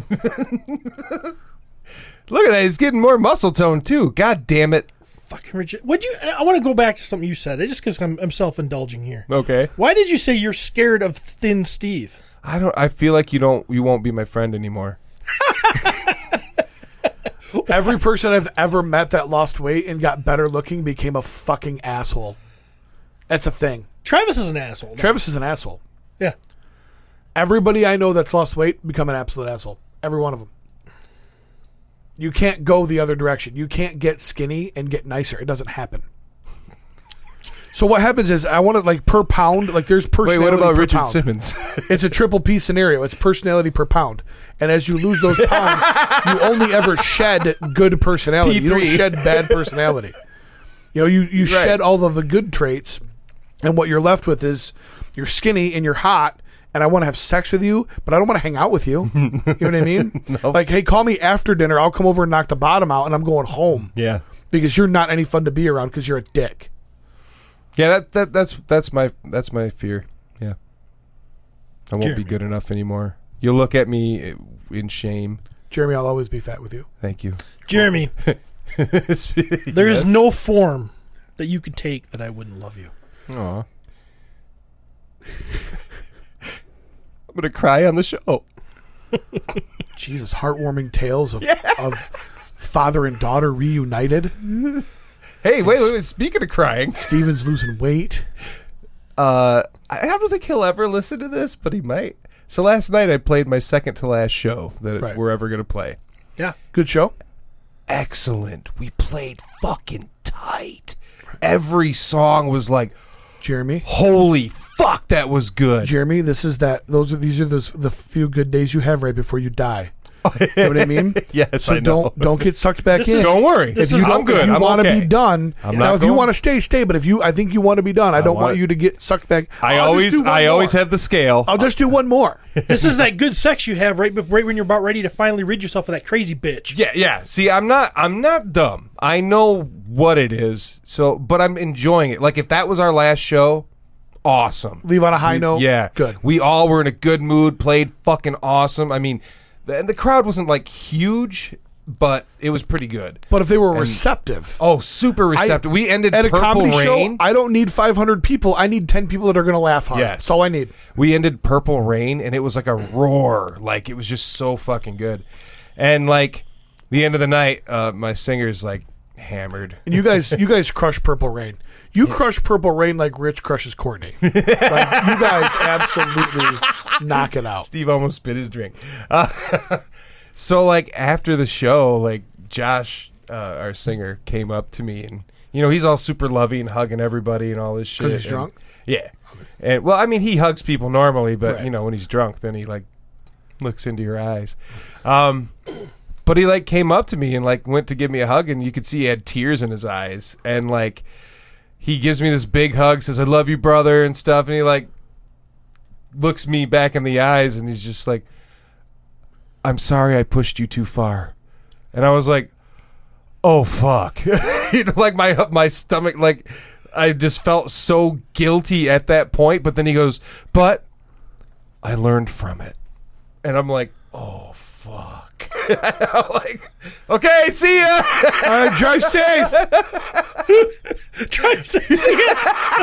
Look at that. He's getting more muscle tone too. God damn it. fucking Rich, I want to go back to something you said, just because I'm self-indulging here. Okay. Why did you say you're scared of Thin Steve? I feel like you won't be my friend anymore. Every person I've ever met that lost weight and got better looking became a fucking asshole. That's a thing. Travis is an asshole. Travis is an asshole. Yeah. Everybody I know that's lost weight become an absolute asshole. Every one of them. You can't go the other direction. You can't get skinny and get nicer. It doesn't happen. So what happens is I want to like per pound, like there's Wait, personality what about per Richard pound. Simmons? It's a triple P scenario. It's personality per pound. And as you lose those pounds, you only ever shed good personality. You don't P3. shed bad personality. You shed all of the good traits, and what you're left with is you're skinny and you're hot, and I want to have sex with you, but I don't want to hang out with you. You know what I mean? No. Like, hey, call me after dinner. I'll come over and knock the bottom out, and I'm going home. Yeah. Because you're not any fun to be around because you're a dick. Yeah, that's my fear. Yeah. I won't Jeremy. be good enough anymore. You'll look at me in shame. Jeremy, I'll always be fat with you. Thank you. Jeremy, there is no form that you could take that I wouldn't love you. Aw. I'm gonna cry on the show. Jesus, heartwarming tales of father and daughter reunited. Hey, wait. Speaking of crying, Steven's losing weight. I don't think he'll ever listen to this, but he might. So last night I played my second to last show that Right. we're ever gonna play. Yeah. Good show. Excellent. We played fucking tight. Every song was like, Jeremy, holy fuck, that was good. these are the few good days you have right before you die. You know what I mean? Yes, So I know. don't get sucked back in. Don't worry. If you I'm good. If you I'm want to okay. be done, I'm now not if you going- want to stay. But I think you want to be done. I don't want you to get sucked back. I I'll just always do one more. have the scale. I'll just do one more. This is that good sex you have right when you're about ready to finally rid yourself of that crazy bitch. Yeah. See, I'm not dumb. I know what it is. So, but I'm enjoying it. Like if that was our last show, awesome. Leave on a high note. Yeah, Good. We all were in a good mood. Played fucking awesome. I mean, and the crowd wasn't like huge, but it was pretty good. But if they were receptive. Oh, super receptive. We ended at a Purple comedy Rain. show. I don't need 500 people. I need 10 people that are going to laugh hard. Yes. That's all I need. We ended Purple Rain, and it was like a roar. Like it was just so fucking good. And like the end of the night, my singer's like hammered. And you guys crush Purple Rain. You crush Purple Rain like Rich crushes Courtney. Like you guys absolutely knock it out. Steve almost spit his drink. So like after the show, like Josh, our singer, came up to me, and he's all super loving, hugging everybody, and all this shit. 'Cause he's And- drunk? Yeah. And well, I mean, he hugs people normally, but Right. when he's drunk, then he like looks into your eyes. But he like came up to me and like went to give me a hug, and you could see he had tears in his eyes, and like he gives me this big hug, says, "I love you, brother," and stuff, and he like looks me back in the eyes, and he's just like, "I'm sorry I pushed you too far." And I was like, "Oh fuck." Like my stomach, like I just felt so guilty at that point. But then he goes, "But I learned from it." And I'm like, "Oh fuck." I'm like, "Okay, see ya." Drive safe. Drive safe. All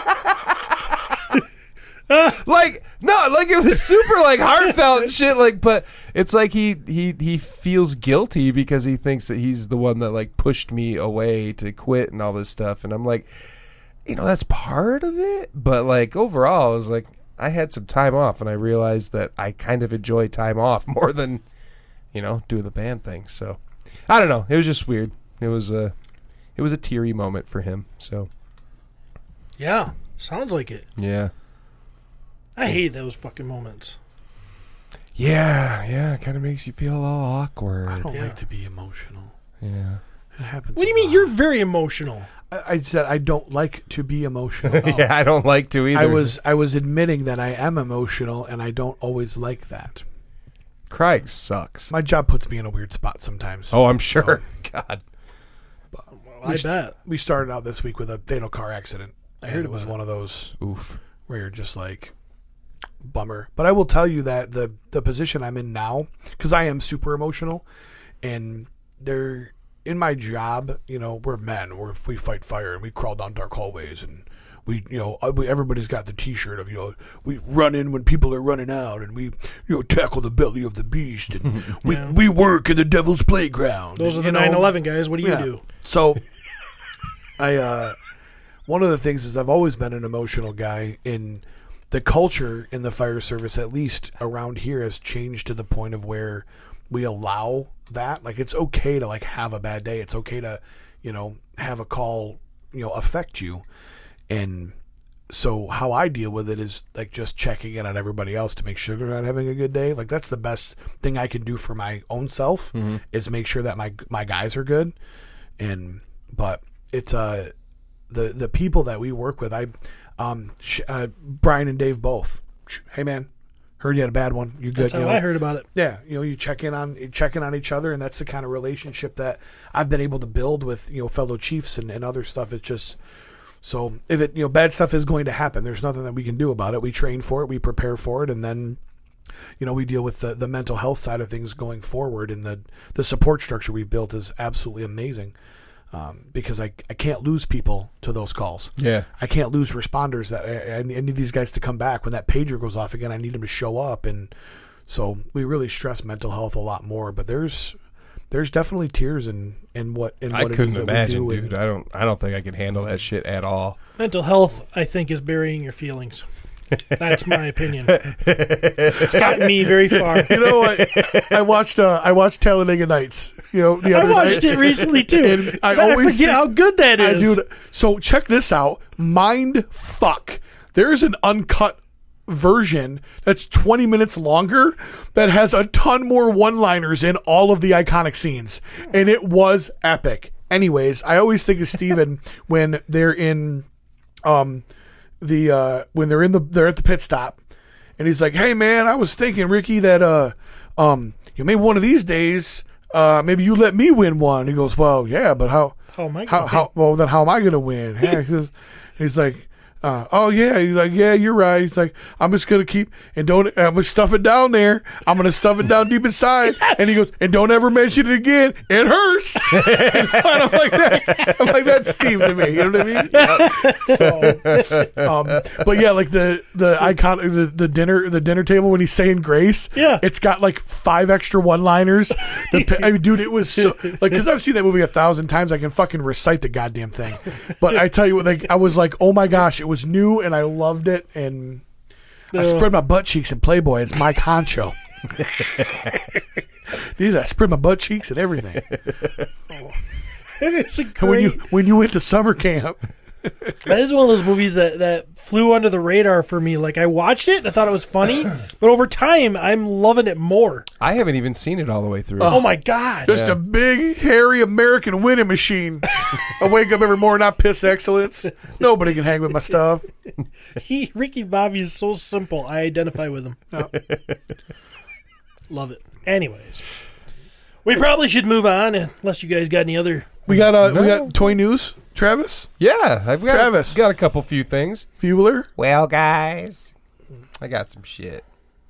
right. Like it was super like heartfelt and shit, like, but it's like he feels guilty because he thinks that he's the one that like pushed me away to quit and all this stuff, and I'm like, that's part of it, but like overall I was like, I had some time off, and I realized that I kind of enjoy time off more than doing the band thing. So I don't know, it was just weird. It was a teary moment for him. So Yeah, sounds like it. yeah. I hate those fucking moments. Yeah, it kind of makes you feel all awkward. I don't like to be emotional. Yeah. It happens. What do you a mean? lot. You're very emotional. I said I don't like to be emotional. Yeah, I don't like to either. I was admitting that I am emotional, and I don't always like that. Craig sucks. My job puts me in a weird spot sometimes. Oh, I'm sure. God. I bet. We started out this week with a fatal car accident. I heard it was one of those Oof. where you're just like, bummer. But I will tell you that the position I'm in now, because I am super emotional, and they're in my job. We're men. We fight fire and we crawl down dark hallways, and we everybody's got the T-shirt of we run in when people are running out, and we tackle the belly of the beast, and we work in the devil's playground. Those are and, the 9/11 guys. What do you do? So, one of the things is I've always been an emotional guy. In the culture in the fire service, at least around here, has changed to the point of where we allow that. Like, it's okay to like have a bad day. It's okay to, have a call, affect you. And so how I deal with it is like just checking in on everybody else to make sure they're not having a good day. Like, that's the best thing I can do for my own self, is make sure that my guys are good. But it's the people that we work with. Brian and Dave both. Hey man, heard you had a bad one. You good? That's how I heard about it. Yeah, you checking on each other, and that's the kind of relationship that I've been able to build with fellow chiefs and other stuff. It's just so if it bad stuff is going to happen, there's nothing that we can do about it. We train for it, we prepare for it, and then we deal with the mental health side of things going forward. And the support structure we've built is absolutely amazing. Because I can't lose people to those calls. Yeah. I can't lose responders. That I need these guys to come back when that pager goes off again. I need them to show up, and so we really stress mental health a lot more. But there's definitely tears in what I it couldn't is that imagine, we do. dude. I don't think I can handle that shit at all. Mental health, I think, is burying your feelings. That's my opinion. It's gotten me very far. You know what? I watched Talladega Nights. The other I watched night. it recently too. And I I always forget how good that is. So check this out. Mind fuck. There's an uncut version that's 20 minutes longer that has a ton more one-liners in all of the iconic scenes, and it was epic. Anyways, I always think of Steven when they're in when they're at the pit stop, and he's like, "Hey man, I was thinking, Ricky, that maybe one of these days maybe you let me win one." He goes, "Well, yeah, but how am I gonna win? well then how am I gonna win?" Yeah, he's like, "Oh yeah," he's like, "Yeah, you're right." He's like, "I'm just gonna keep I'm gonna stuff it down there. I'm gonna stuff it down deep inside." Yes. And he goes, "And don't ever mention it again. It hurts." And I'm like, that's Steve to me. You know what I mean? So, but yeah, like the icon, the dinner table when he's saying grace. Yeah, it's got like 5 extra one-liners. I mean, dude, it was so like, because I've seen that movie 1,000 times. I can fucking recite the goddamn thing. But I tell you what, like I was like, oh my gosh, it was new and I loved it, and I spread my butt cheeks in Playboy. It's Mike Honcho. Dude, I spread my butt cheeks and everything. It is a great. When you went to summer camp. That is one of those movies that flew under the radar for me. Like, I watched it and I thought it was funny, but over time, I'm loving it more. I haven't even seen it all the way through. Oh my God. Just a big, hairy American winning machine. I wake up every morning, I piss excellence. Nobody can hang with my stuff. Ricky Bobby is so simple. I identify with him. No. Love it. Anyways, we probably should move on unless you guys got any other. We got toy news. Travis? Yeah, I've got a couple few things. Bueller? Well, guys, I got some shit.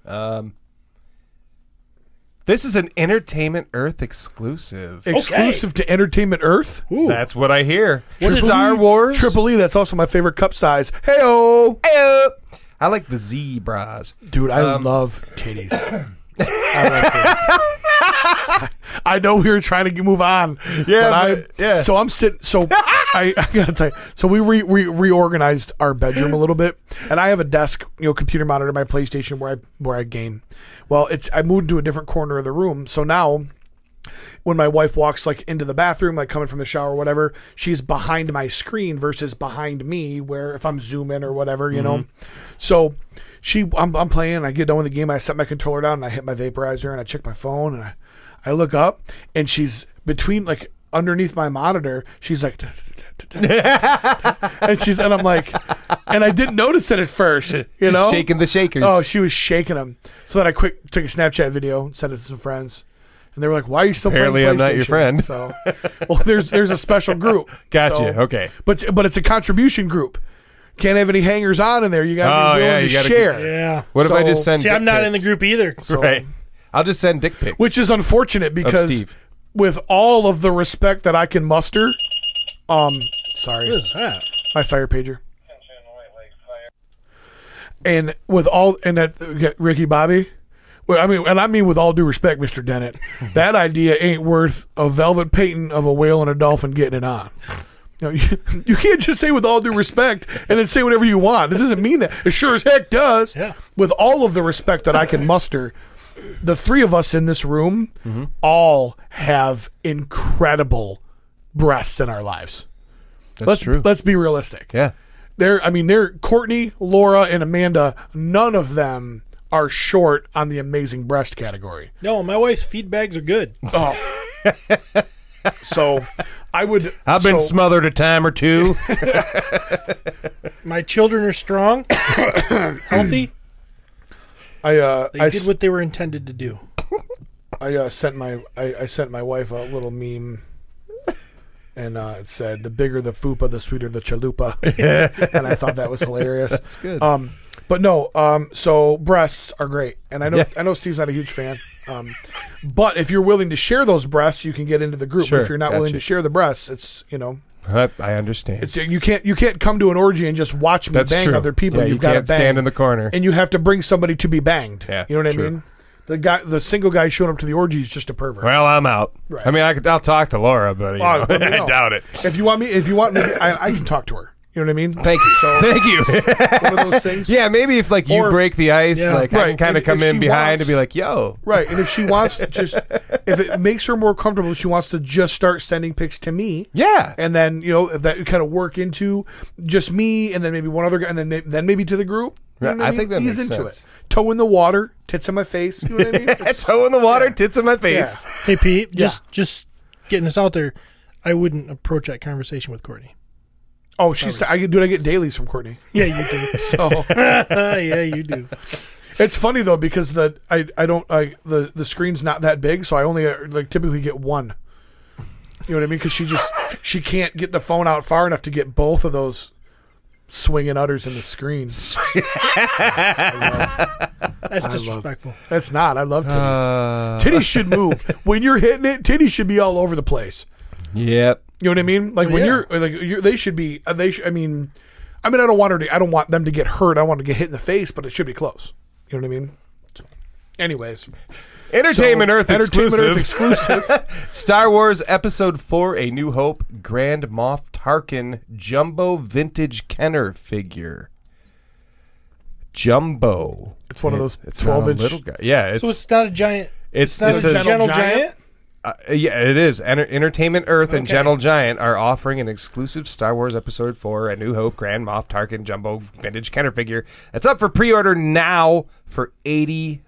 This is an Entertainment Earth exclusive. Exclusive to Entertainment Earth? Ooh. That's what I hear. What is Star Wars? Triple E, that's also my favorite cup size. Hey-o! Hey-o! I like the Z bras. Dude, I love titties. I like titties. I know we were trying to move on. Yeah, but so I'm sitting. So I gotta tell you. So we reorganized our bedroom a little bit, and I have a desk, computer monitor, my PlayStation where I game. Well, I moved to a different corner of the room, so now when my wife walks like into the bathroom, like coming from the shower or whatever, she's behind my screen versus behind me, where if I'm zooming or whatever, you know. So I'm playing, I get done with the game, I set my controller down and I hit my vaporizer and I check my phone and I look up and she's between, like, underneath my monitor, she's like and I'm like, and I didn't notice it at first, shaking the shakers. Oh, she was shaking them. So then I took a Snapchat video and sent it to some friends. And they were like, "Why are you still Apparently playing PlayStation?" I'm not your friend. So, well, there's a special group. Gotcha. Okay. But it's a contribution group. Can't have any hangers on in there. You got to be willing to share. Yeah. What if I just send? See, I'm not in the group either. So, right. I'll just send dick pics. Which is unfortunate because, with all of the respect that I can muster, sorry, what is that? My fire pager. And that Ricky Bobby. Well, I mean, with all due respect, Mr. Dennett, that idea ain't worth a velvet painting of a whale and a dolphin getting it on. You can't just say with all due respect and then say whatever you want. It doesn't mean that. It sure as heck does. Yeah. With all of the respect that I can muster, the three of us in this room all have incredible breasts in our lives. That's true. Let's be realistic. Yeah. They're Courtney, Laura, and Amanda. None of them are short on the amazing breast category. No, my wife's feed bags are good. Oh. So I've been smothered a time or two. My children are strong, healthy. They did what they were intended to do. I sent my wife a little meme, and it said, "The bigger the fupa, the sweeter the chalupa," and I thought that was hilarious. That's good. But no, so breasts are great, and I know Steve's not a huge fan. But if you're willing to share those breasts, you can get into the group. Sure, but if you're not willing to share the breasts, it's I understand. You can't come to an orgy and just watch me bang other people. Yeah, You've you got to can't stand in the corner, and you have to bring somebody to be banged. Yeah, you know what true. I mean? The single guy showing up to the orgy is just a pervert. Well, I'm out. Right. I mean, I'll talk to Laura, but I doubt it. If you want me, I can talk to her. You know what I mean? Thank you. So, Thank you. one of those things. Yeah, maybe if you break the ice, I can kind of come if in she behind wants- and be like, "Yo." Right, and if she wants if it makes her more comfortable, she wants to just start sending pics to me. Yeah. And then, if that kind of work into just me and then maybe one other guy and then maybe to the group. You know what I think that He's makes into sense. it. Toe in the water, tits in my face. You know what I mean? Toe in the water, tits in my face. Hey, Pete, just getting this out there, I wouldn't approach that conversation with Courtney. Oh, I get dailies from Courtney. Yeah, you do. So Yeah, you do. it's funny though because the screen's not that big, so I only typically get one. You know what I mean? Because she can't get the phone out far enough to get both of those swinging udders in the screen. That's disrespectful. That's not. I love titties. Titties should move when you're hitting it. Titties should be all over the place. Yep. You know what I mean? Like when you're they should be. I mean, I don't want them to get hurt. I want to get hit in the face, but it should be close. You know what I mean? Anyways, Entertainment Earth Entertainment exclusive. Earth exclusive. Star Wars Episode 4: A New Hope Grand Moff Tarkin Jumbo Vintage Kenner figure. Jumbo. It's one of those It's not a 12-inch little guy. Yeah. So it's not a giant. It's Not a a gentle giant. Yeah, it is. Entertainment Earth and Gentle Giant are offering an exclusive Star Wars Episode 4 A New Hope Grand Moff Tarkin Jumbo Vintage Kenner figure. It's up for pre-order now for $80.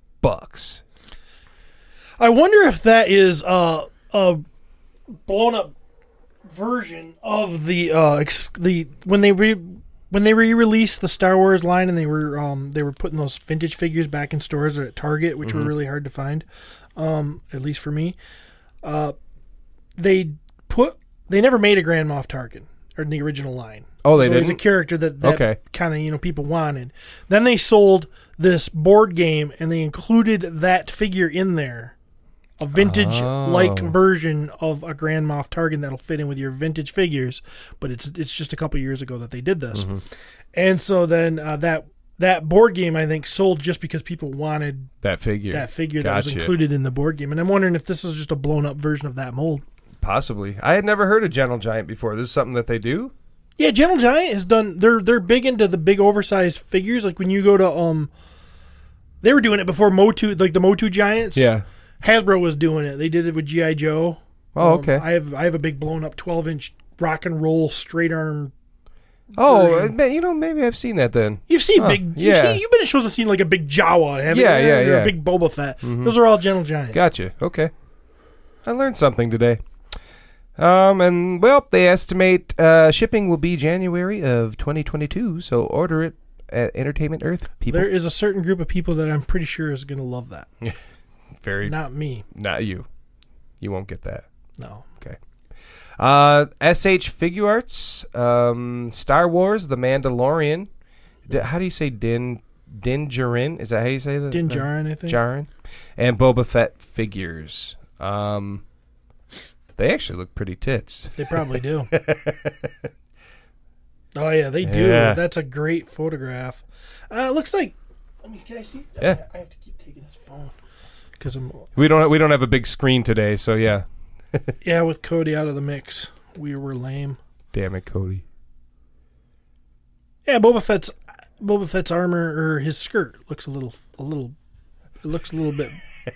I wonder if that is a blown up version of the when they re-released the Star Wars line and they were putting those vintage figures back in stores or at Target, which were really hard to find, at least for me. They never made a Grand Moff Tarkin or in the original line. Oh, they It was didn't? a character that Okay. kind of people wanted. Then they sold this board game and they included that figure in there. A vintage-like version of a Grand Moff Tarkin that'll fit in with your vintage figures, but it's just a couple years ago that they did this. And so then that board game, I think, sold just because people wanted That figure. that was Gotcha. included in the board game. And I'm wondering if this is just a blown-up version of that mold. Possibly. I had never heard of Gentle Giant before. This is something that they do? Yeah, Gentle Giant has done. They're big into the big oversized figures. Like when you go to they were doing it before Motu, like the Motu Giants. Yeah. Hasbro was doing it. They did it with G.I. Joe. Oh, okay. I have a big blown up 12-inch rock and roll straight arm. Oh, maybe I've seen that then. You've seen big. yeah. You've been at shows and seen like a big Jawa. Haven't Yeah, you? yeah, Or yeah. a big Boba Fett. Those are all Gentle Giant. Gotcha. Okay. I learned something today. And well, they estimate shipping will be January of 2022, so order it at Entertainment Earth. People, There is a certain group of people that I'm pretty sure is going to love that. very Not me. not you. You won't get that. No. Okay. SH Figure Arts, Star Wars, The Mandalorian. How do you say Din Djarin? Is that how you say that? Din Djarin, I think. Djarin. And Boba Fett figures. They actually look pretty tits. They probably do. Oh yeah, they do. Yeah. That's a great photograph. It looks like. I mean, can I see? Yeah. I have to keep taking this phone because I'm. We don't have a big screen today, so yeah. Yeah, with Cody out of the mix, we were lame. Damn it, Cody. Yeah, Boba Fett's armor or his skirt looks a little. It looks a little bit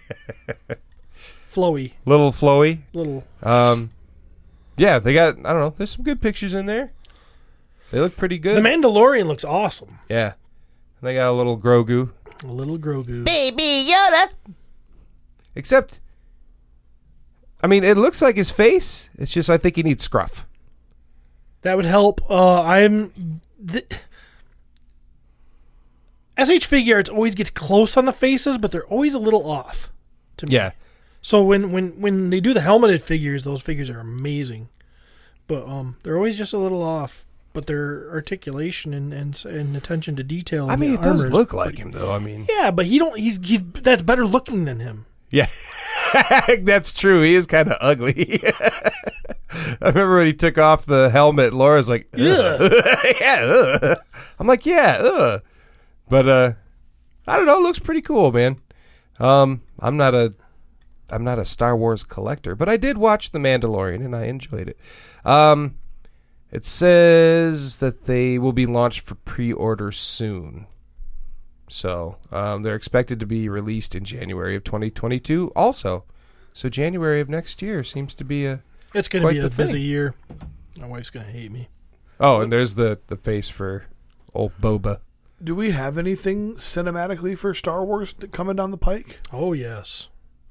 flowy. Little flowy. Little. Yeah, they got. I don't know. There's some good pictures in there. They look pretty good. The Mandalorian looks awesome. Yeah. They got a little Grogu. A little Grogu. Baby Yoda. Except, I mean, it looks like his face. It's just I think he needs scruff. That would help. SH Figure Arts always gets close on the faces, but they're always a little off to me. Yeah. So when they do the helmeted figures, those figures are amazing. But they're always just a little off. But their articulation and attention to detail. I in mean, the it does armor is look like pretty- him, though. I mean, Yeah, but he's that's better looking than him. yeah, that's true. He is kind of ugly. I remember when he took off the helmet. Laura's like, ugh. Yeah, ugh. I'm like, yeah, ugh. But I don't know. It looks pretty cool, man. I'm not a Star Wars collector, but I did watch The Mandalorian and I enjoyed it. It says that they will be launched for pre-order soon. So they're expected to be released in January of 2022 also. So January of next year seems to be It's going to quite be a the busy thing. year. My wife's going to hate me. Oh, and there's the face for old Boba. Do we have anything cinematically for Star Wars coming down the pike? Oh yes.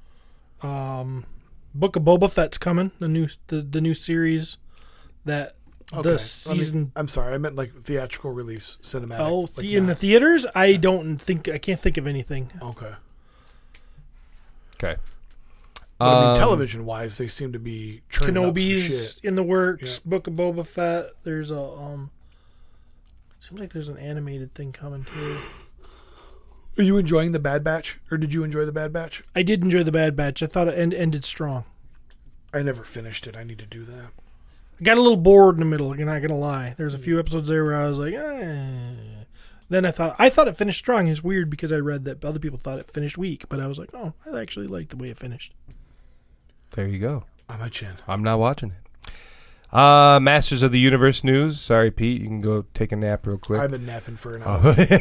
Book of Boba Fett's coming. The new series that the season. I'm sorry, I meant like theatrical release, cinematic. Oh, like in the theaters, I can't think of anything. Okay. Okay. But, I mean, television-wise, they seem to be churning up some Kenobi's shit. in the works. Yeah. Book of Boba Fett. There's a seems like there's an animated thing coming too. Are you enjoying The Bad Batch, or did you enjoy The Bad Batch? I did enjoy The Bad Batch. I thought it ended strong. I never finished it. I need to do that. I got a little bored in the middle. I'm not gonna lie. There's a few episodes there where I was like, Then I thought it finished strong. It's weird because I read that other people thought it finished weak, but I was like, oh, I actually liked the way it finished. There you go. I'm a chin. I'm not watching it. Masters of the Universe news. Sorry, Pete. You can go take a nap real quick. I've been napping for an hour.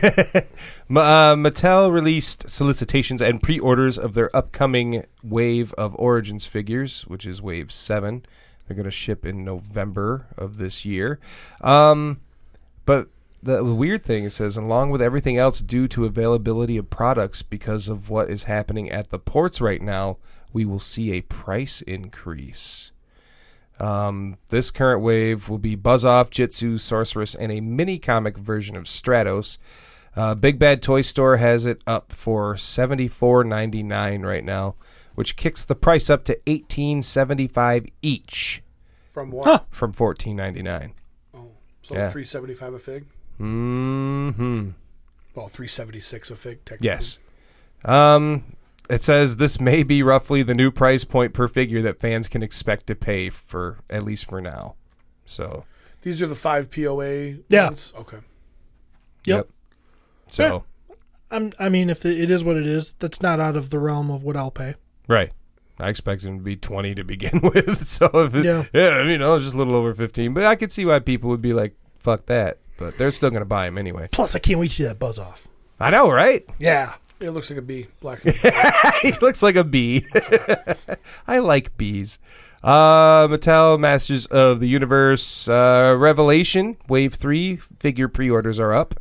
Mattel released solicitations and pre-orders of their upcoming Wave of Origins figures, which is Wave 7. They're going to ship in November of this year. But the weird thing, it says, along with everything else due to availability of products because of what is happening at the ports right now, we will see a price increase. This current wave will be Buzz-Off, Jitsu, Sorceress, and a mini-comic version of Stratos. Big Bad Toy Store has it up for $74.99 right now, which kicks the price up to $18.75 each. From what? From $14.99. Oh, so Yeah. $3.75 a fig? Mm-hmm. Well, $3.76 a fig, technically. Yes. It says this may be roughly the new price point per figure that fans can expect to pay for, at least for now. So These are the 5 POA Yeah. ones? Okay. Yep. So I mean, if it is what it is, that's not out of the realm of what I'll pay. right. I expect him to be 20 to begin with. So if it, Yeah. it's just a little over 15. But I could see why people would be like, fuck that. But they're still going to buy him anyway. Plus, I can't wait to see that Buzz Off. I know, right? Yeah. It looks like a bee. Black and white. He looks like a bee. I like bees. Mattel Masters of the Universe Revelation Wave 3 figure pre-orders are up.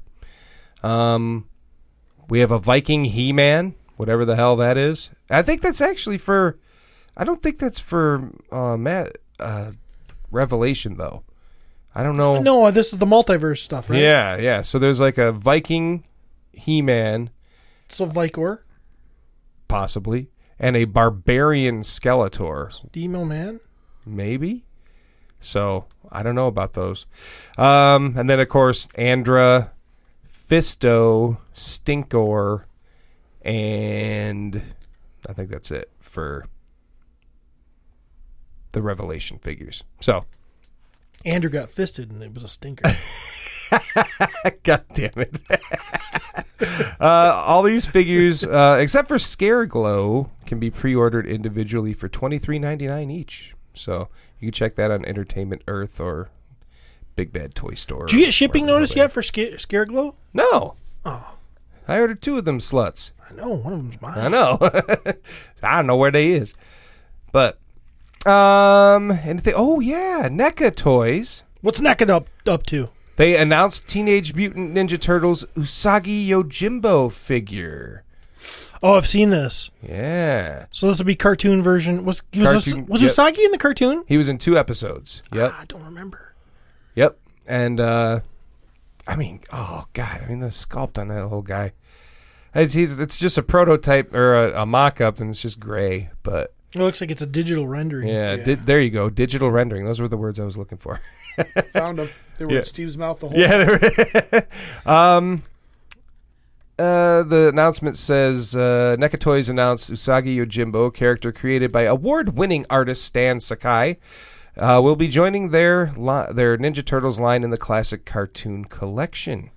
We have a Viking He-Man, whatever the hell that is. I think that's actually for... I don't think that's for Revelation, though. I don't know. No, this is the multiverse stuff, right? Yeah. So there's like a Viking He-Man... So Vicor, possibly, and a Barbarian Skeletor, Demo Man. maybe. So I don't know about those. And then of course Andra, Fisto, Stinkor, and I think that's it for the Revelation figures. So Andrew got fisted and it was a stinker. God damn it. All these figures, except for Scareglow, can be pre-ordered individually for $23.99 each. So you can check that on Entertainment Earth or Big Bad Toy Store. Did you get shipping notice yet for Scareglow? No. Oh. I ordered 2 of them sluts. I know, one of them's mine. I know. I don't know where they is. But, NECA Toys. What's NECA up to? They announced Teenage Mutant Ninja Turtles Usagi Yojimbo figure. Oh, I've seen this. Yeah. So this would be cartoon version. Was Yep. Usagi in the cartoon? He was in 2 episodes. Yep. I don't remember. Yep. And, the sculpt on that little guy. It's just a prototype or a mock-up, and it's just gray. But It looks like it's a digital rendering. yeah, there you go. Digital rendering. Those were the words I was looking for. Found them. They were Yeah. in Steve's mouth the whole Yeah. The announcement says NECA Toys announced Usagi Yojimbo, character created by award-winning artist Stan Sakai, will be joining their Ninja Turtles line in the classic cartoon collection.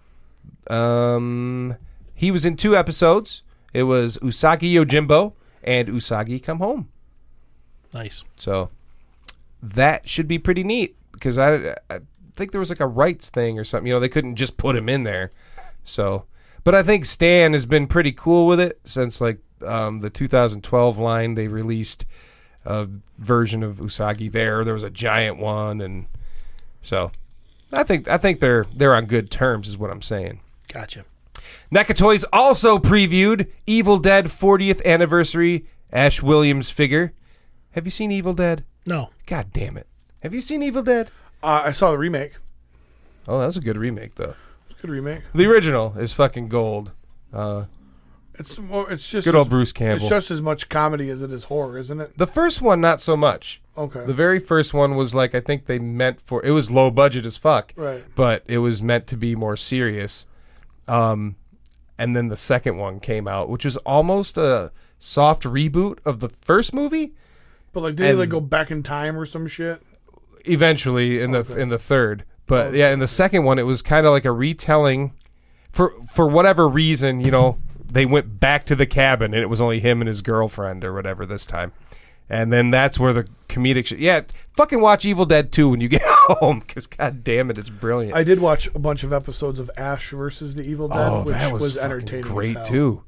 He was in 2 episodes. It was Usagi Yojimbo and Usagi Come Home. Nice. So that should be pretty neat because I think there was like a rights thing or something. They couldn't just put him in there. So, but I think Stan has been pretty cool with it since like the 2012 line. They released a version of Usagi there. There was a giant one, and so I think they're on good terms, is what I'm saying. Gotcha. NECA Toys also previewed Evil Dead 40th Anniversary Ash Williams figure. Have you seen Evil Dead? No. God damn it. Have you seen Evil Dead? I saw the remake. Oh, that was a good remake, though. It's a good remake. The original is fucking gold. It's just Good old Bruce Campbell. It's just as much comedy as it is horror, isn't it? The first one, not so much. Okay. The very first one was like, I think they meant for, it was low budget as fuck. Right. But it was meant to be more serious. And then the second one came out, which was almost a soft reboot of the first movie. But like, did they go back in time or some shit? Eventually in the third. But yeah, in the second one, it was kind of like a retelling. For whatever reason, you know, they went back to the cabin and it was only him and his girlfriend or whatever this time. And then that's where the comedic fucking watch Evil Dead 2 when you get home, because god damn it, it's brilliant. I did watch a bunch of episodes of Ash versus the Evil Dead, which that was fucking entertaining. great as hell. too.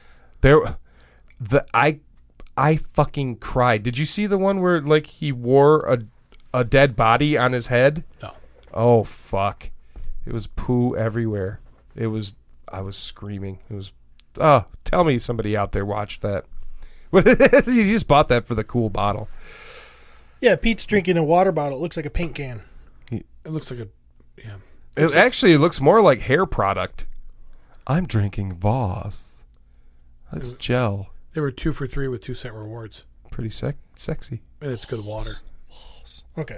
I fucking cried. Did you see the one where like he wore a dead body on his head? No. Oh fuck. It was poo everywhere. I was screaming. It was tell me somebody out there watched that. You just bought that for the cool bottle. Yeah, Pete's drinking a water bottle. It looks like a paint can. It looks like It looks more like hair product. I'm drinking Voss. That's gel. They were 2 for 3 with 2-cent rewards. Pretty sexy. And it's good water. Okay.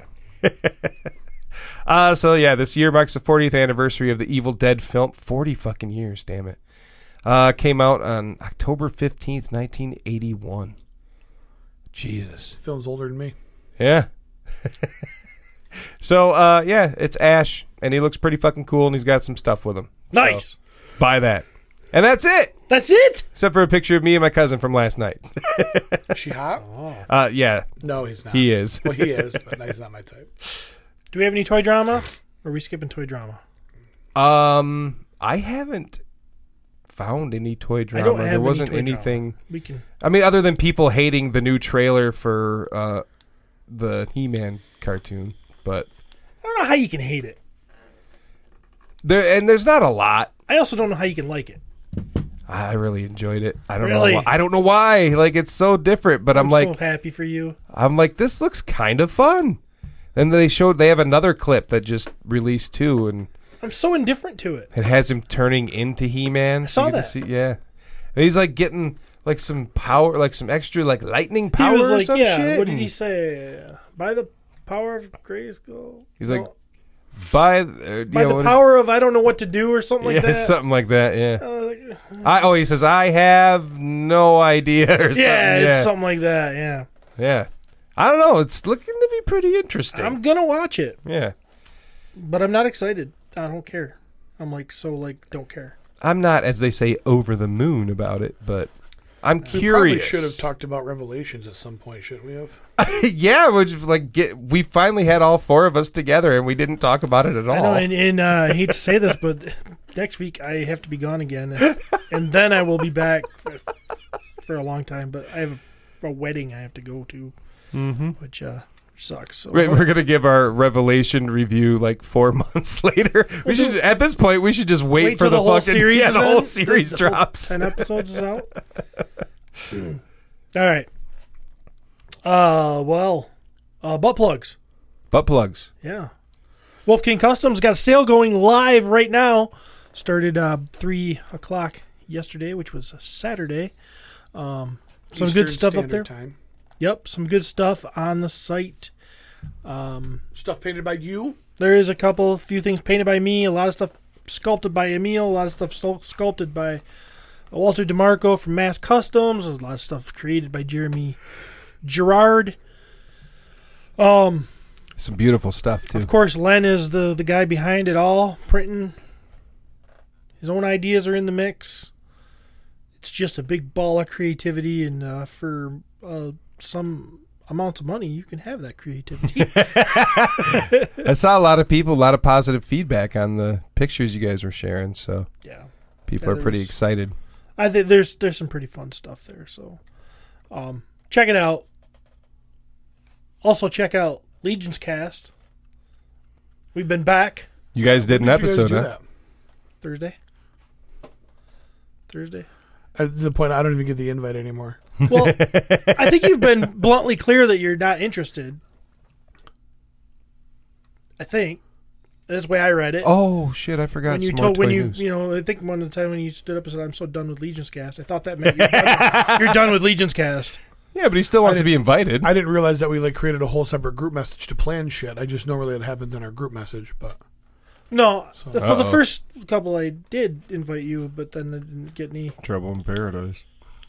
So yeah, this year marks the 40th anniversary of the Evil Dead film. 40 fucking years, damn it. Came out on October 15th, 1981. Jesus. The film's older than me. Yeah. So, yeah, it's Ash, and he looks pretty fucking cool, and he's got some stuff with him. Nice. So, buy that. And that's it. That's it? Except for a picture of me and my cousin from last night. Is she hot? Yeah. No, he's not. He is. Well, he is, but he's not my type. Do we have any toy drama? Or are we skipping toy drama? I haven't found any toy drama. I don't have there wasn't any toy anything. drama. We can. I mean, other than people hating the new trailer for the He-Man cartoon, but I don't know how you can hate it. there's not a lot. I also don't know how you can like it. I really enjoyed it. I don't Really? know. I don't know why. Like, it's so different, but I'm like, so happy for you. I'm like, this looks kind of fun. And they have another clip that just released too, and I'm so indifferent to it. it has him turning into He-Man. I saw you get that. to see, yeah. And he's like getting like some power, like some extra like lightning power He was or like, some yeah, shit. what did and he say? By the power of Grayskull. He's like, by the power of I don't know what to do or something like that. something like that. Yeah. Like, He says I have no idea or something. yeah, it's something like that. Yeah. Yeah. I don't know. It's looking to be pretty interesting. I'm gonna watch it, yeah. but I'm not excited. I don't care. I'm like don't care. I'm not, as they say, over the moon about it, but I'm We curious. probably should have talked about Revelations at some point, shouldn't we have? Yeah, we finally had all four of us together and we didn't talk about it at all. I know, and I hate to say this, but next week I have to be gone again, and then I will be back for a long time. But I have a wedding I have to go to, which sucks. So We're gonna give our Revelation review like 4 months later. We should, at this point, we should just wait for till the whole fucking series. the is whole in. series The whole drops. 10 episodes is out. All right. Butt plugs. Butt plugs. Yeah. Wolf King Customs got a sale going live right now. Started 3 o'clock yesterday, which was Saturday. Some Eastern good stuff up Standard there. Time. Yep, some good stuff on the site. Stuff painted by you. There is a few things painted by me, a lot of stuff sculpted by Emil, a lot of stuff sculpted by Walter DeMarco from Mass Customs, a lot of stuff created by Jeremy Gerard. Some beautiful stuff too. Of course, Len is the guy behind it all, printing. His own ideas are in the mix. It's just a big ball of creativity, and for some amounts of money, you can have that creativity. I saw a lot of positive feedback on the pictures you guys were sharing, so Yeah, people are pretty excited. I think there's some pretty fun stuff there. So, check it out. Also, check out Legion's Cast. We've been back You guys did an When did you guys episode, do huh? that? Thursday. Thursday. At the point, I don't even get the invite anymore. Well, I think you've been bluntly clear that you're not interested. I think that's the way I read it. Oh shit! I forgot. when you some told more when toy you news. you know I think one of the time when you stood up and said I'm so done with Legion's Cast. I thought that meant you're done with Legion's Cast. Yeah, but he still wants to be invited. I didn't realize that we like created a whole separate group message to plan shit. I just know really it happens in our group message, but No, for the Uh-oh. first couple I did invite you, but then I didn't get any. Trouble in Paradise.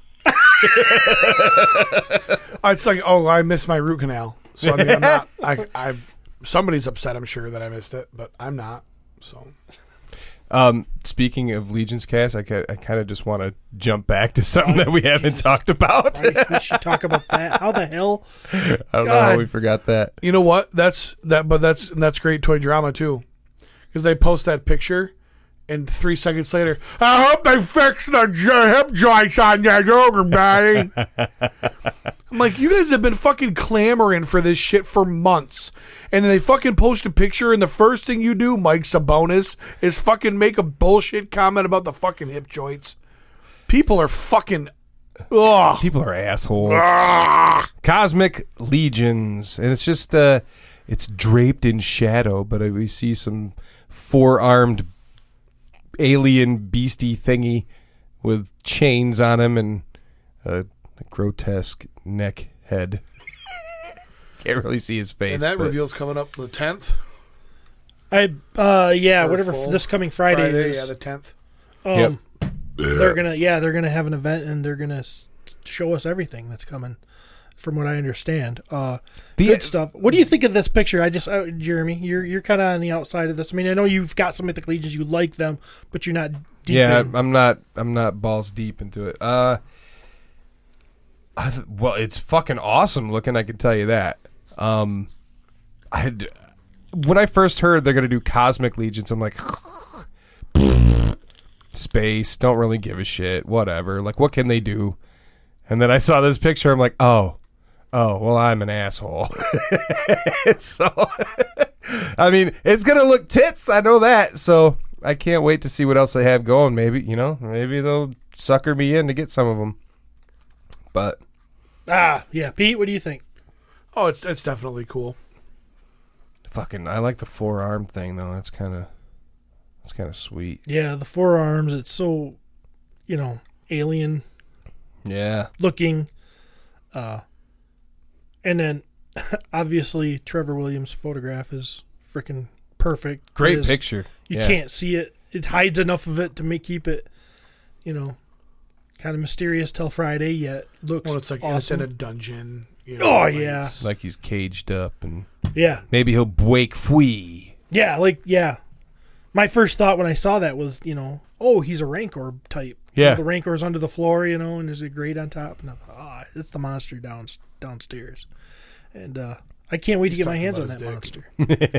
it's like, oh, I missed my root canal. So I mean, I'm not. I somebody's upset. I'm sure that I missed it, but I'm not. So Speaking of Legion's Cast, I kind of just want to jump back to something that we haven't talked about. Christ, we should talk about that. How the hell? I don't know how we forgot that. you know what? That's great toy drama too, because they post that picture, and 3 seconds later, I hope they fix the hip joints on that ogre body. I'm like, you guys have been fucking clamoring for this shit for months. And then they fucking post a picture, and the first thing you do, Mike Sabonis, is fucking make a bullshit comment about the fucking hip joints. People are fucking... Ugh. People are assholes. Cosmic Legions. And it's just, it's draped in shadow, but we see some 4-armed alien beastie thingy with chains on him and a grotesque neck head. Can't really see his face. And that but- reveal's coming up the 10th. Whatever full this coming Friday is. Yeah, the 10th. They're gonna have an event and they're gonna show us everything that's coming. From what I understand, good stuff. What do you think of this picture? Jeremy, you're kind of on the outside of this. I mean, I know you've got some Mythic Legions, you like them, but you're not deep. Yeah, in. I'm not balls deep into it. Well, it's fucking awesome looking. I can tell you that. When I first heard they're gonna do Cosmic Legions, I'm like, space. Don't really give a shit. Whatever. Like, what can they do? And then I saw this picture. I'm like, oh, well, I'm an asshole. So, I mean, it's gonna look tits. I know that. So I can't wait to see what else they have going. Maybe maybe they'll sucker me in to get some of them. But yeah, Pete, what do you think? Oh, it's definitely cool. I like the 4-arm thing though. That's kind of sweet. Yeah, the 4 arms. It's so, alien Yeah. looking. And then, obviously, Trevor Williams' photograph is freaking perfect. Great picture. You can't see it. It hides enough of it to keep it, kind of mysterious till Friday. Yet looks Well, it's like awesome. it's in a dungeon. Oh, yeah. Like he's caged up and Yeah. maybe he'll break free. Yeah. My first thought when I saw that was, he's a Rancor type. Yeah. The Rancor is under the floor, and there's a grate on top. And I thought, it's the monster downstairs. And I can't wait to get my hands on that monster.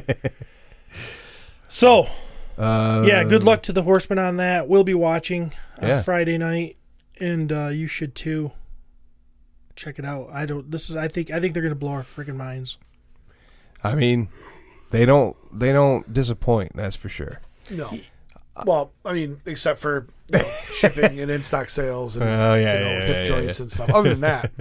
So, good luck to the Horsemen on that. We'll be watching on Friday night, and you should too. Check it out. I think they're gonna blow our freaking minds. I mean, they don't disappoint, that's for sure. No. Well, I mean, except for shipping and in-stock sales and hip joints and stuff. Other than that.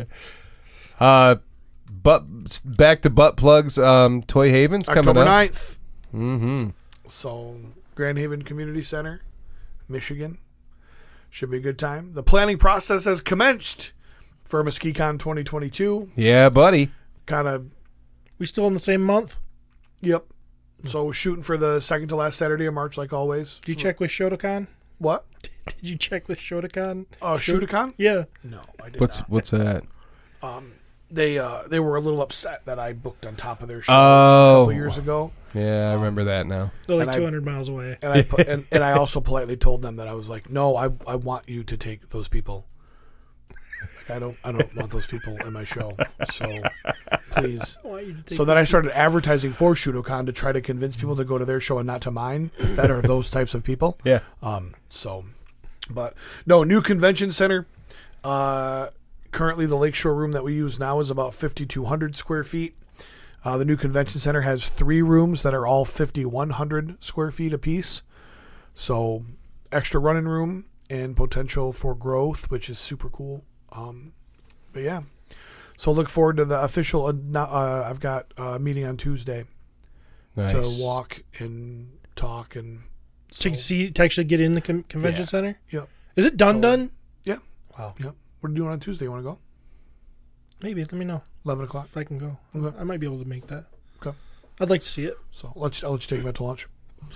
But back to butt plugs. Toy Haven's coming October up. 9th. Mm-hmm. So, Grand Haven Community Center, Michigan. Should be a good time. The planning process has commenced for MuskeeCon 2022. Yeah, buddy. We still in the same month? Yep. So we're shooting for the second to last Saturday of March, like always. Did you check with Shotokan? What? Did you check with Shotokan? Shotokan? Yeah. No, I did What's not. What's that? They were a little upset that I booked on top of their show Oh. a couple years ago. Yeah, I remember that now. They're like And 200 miles away. And and I also politely told them that I was like, no, I want you to take those people. Like, I don't want those people in my show. So please. So then I started advertising for Shotokan to try to convince people to go to their show and not to mine that are those types of people. Yeah. But no, new convention center. Currently the Lakeshore room that we use now is about 5,200 square feet. The new convention center has 3 rooms that are all 5,100 square feet apiece. So extra running room and potential for growth, which is super cool. But yeah, so look forward to the official. I've got a meeting on Tuesday Nice. to walk and talk and To actually get in the convention Yeah. center? Yep. Is it done? Yeah. Wow. Yep. What are you doing on Tuesday? You want to go? Maybe. Let me know 11 o'clock. if I can go. Okay. I might be able to make that. Okay. I'd like to see it. So I'll let you take him out to lunch.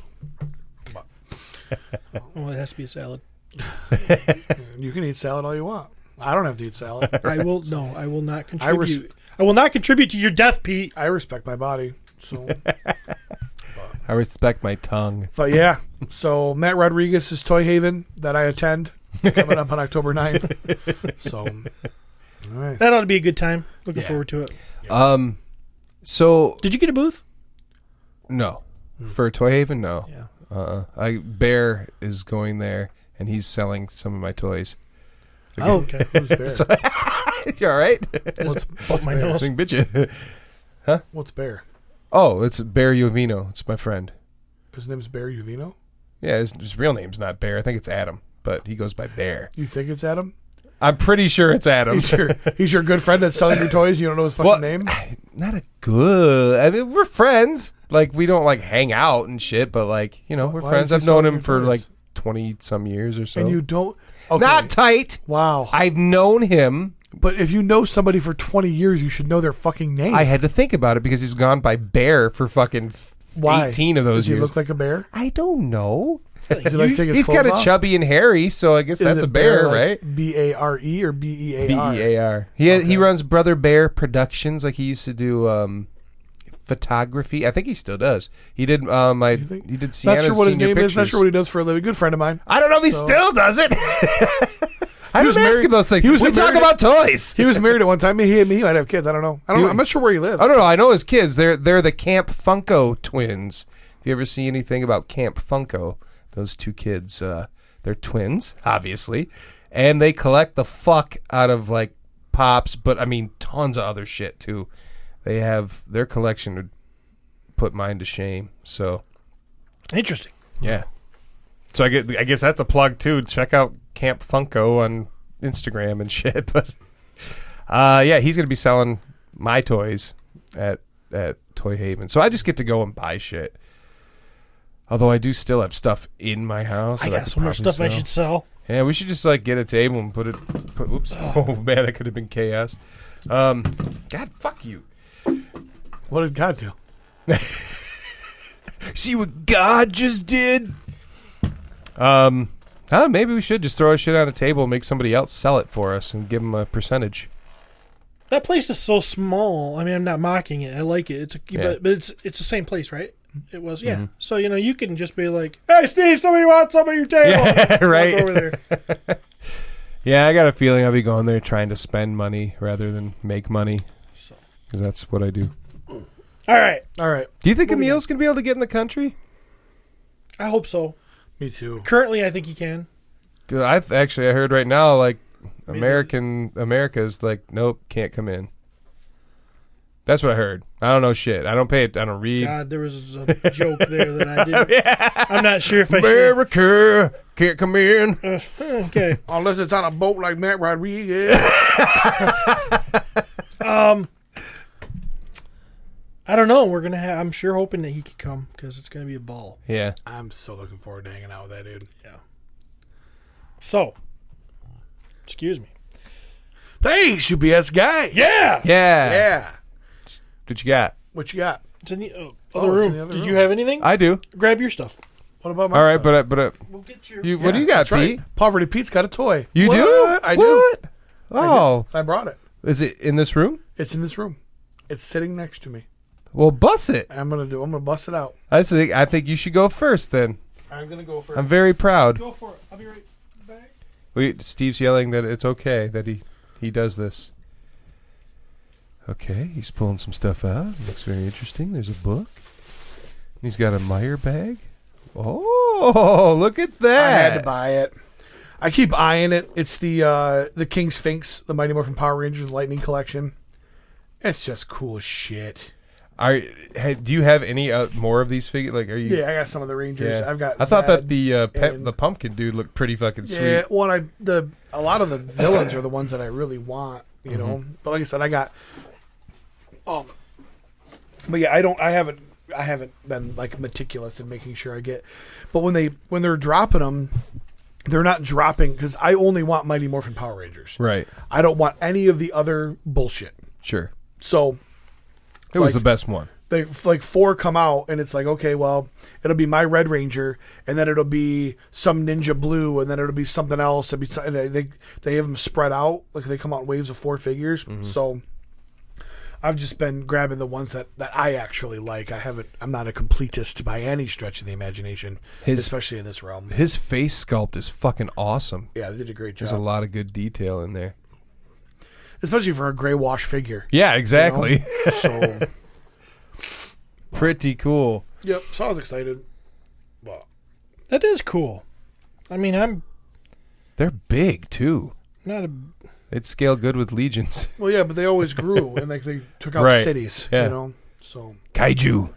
Well, it has to be a salad. You can eat salad all you want. I don't have to eat salad. I will. No, I will not I res- contribute. I will not contribute to your death, Pete. I respect my body. So, I respect my tongue. but yeah. So Matt Rodriguez's Toy Haven that I attend coming up on October 9th. So, all right. That ought to be a good time. Looking Yeah. forward to it. So Did you get a booth? no, for Toy Haven, no. Yeah. Bear is going there, and he's selling some of my toys. Oh, okay. Who's Bear? You all right? What's my Bear? nose. Big bitch. What's Bear? Oh, it's Bear Uvino. It's my friend. His name's Bear Uvino? Yeah, his real name's not Bear. I think it's Adam, but he goes by Bear. You think it's Adam? I'm pretty sure it's Adam. He's your good friend that's selling your toys. You don't know his fucking Well, name? Not a good. I mean, we're friends. Like, we don't like hang out and shit, but like, you know, we're Why friends. is he I've known selling him your for toys? like 20 some years or so. And you don't. Okay. Not tight. Wow. I've known him. But if you know somebody for 20 years, you should know their fucking name. I had to think about it because he's gone by Bear for fucking Why? 18 of those Does he years. look like a bear? I don't know. Does he like to take his He's clothes kind of off? chubby and hairy, so I guess Is that's it a bear, like right? Bare or Bear? Bear. He runs Brother Bear Productions. Like he used to do photography. I think he still does. He did he did Sienna's Not sure what his senior name pictures. is. Not sure what he does for a living. Good friend of mine. I don't know if he So- still does it. I was don't ask married- him those things. he was We talk married- about toys. He was married at one time. He might have kids. I don't know. I'm not sure where he lives. I don't know. I know his kids. They're the Camp Funko twins. If you ever see anything about Camp Funko, those two kids, they're twins, obviously, and they collect the fuck out of like pops, but I mean tons of other shit too. They have their collection would put mine to shame. So Interesting. yeah. So I guess that's a plug too. Check out Camp Funko on Instagram and shit. But yeah, he's gonna be selling my toys at Toy Haven. So I just get to go and buy shit. Although I do still have stuff in my house. I that got could so much probably stuff I sell. should sell. Yeah, we should just like get a table and put. Oops! Oh man, that could have been chaos. God, fuck you. What did God do? See what God just did? Maybe we should just throw our shit on a table and make somebody else sell it for us and give them a percentage. That place is so small. I mean, I'm not mocking it. I like it. But it's the same place, right? It was, yeah. So you can just be like, "Hey, Steve, somebody wants some of your table." Yeah, right. Walk over there. Yeah, I got a feeling I'll be going there trying to spend money rather than make money. Because that's what I do. All right. Do you think Emil's going to be able to get in the country? I hope so. Me too. Currently, I think he can. 'Cause I heard right now, like, America's like, nope, can't come in. That's what I heard. I don't know shit. I don't pay it. I don't read. God, there was a joke there that I didn't. I'm not sure if I should. America can't come in. Okay. Unless it's on a boat like Matt Rodriguez. I don't know. We're gonna have. I'm sure hoping that he could come because it's gonna be a ball. Yeah. I'm so looking forward to hanging out with that dude. Yeah. So, excuse me. Thanks, UPS guy. Yeah. Yeah. What you got? What you got? It's in the other it's room. in the other Did room. you have anything? I do. Grab your stuff. What about my All right, stuff? but We'll get your. what do you got, That's right. Pete? Poverty Pete's got a toy. You What? do? I What? do. Oh, I brought it. is it in this room? It's in this room. It's sitting next to me. Well, bust it. I'm gonna bust it out. I think you should go first. Then I'm gonna go for I'm very proud. Go for it. I'll be right back. Steve's yelling that it's okay that he does this. Okay, he's pulling some stuff out. Looks very interesting. There's a book. He's got a Meyer bag. Oh, look at that! I had to buy it. I keep eyeing it. It's the King Sphinx, the Mighty Morphin Power Rangers Lightning Collection. It's just cool as shit. Do you have any more of these figures? Like, are you? Yeah, I got some of the Rangers. Yeah. I've got. I thought that Zed and- the pumpkin dude looked pretty fucking sweet. Yeah, well, a lot of the villains are the ones that I really want, you know. But like I said, I got. But yeah, I haven't been like meticulous in making sure I get. But when they're dropping them, they're not dropping because I only want Mighty Morphin Power Rangers. Right. I don't want any of the other bullshit. Sure. So It was the best one. they like 4 come out and it's like, okay, well, it'll be my Red Ranger and then it'll be some Ninja Blue and then it'll be something else. They have them spread out, like they come out in waves of 4 figures. So I've just been grabbing the ones that I actually like. I'm not a completist by any stretch of the imagination, especially in this realm. His face sculpt is fucking awesome. Yeah, they did a great job. There's a lot of good detail in there. Especially for a gray wash figure. Yeah, exactly. You know? So Pretty cool. yep, so I was excited. Well, That is cool. I mean, I'm They're big too. not a. They'd scale good with legions. well, yeah, but they always grew and like they took out Right. cities, Yeah. you know. So Kaiju.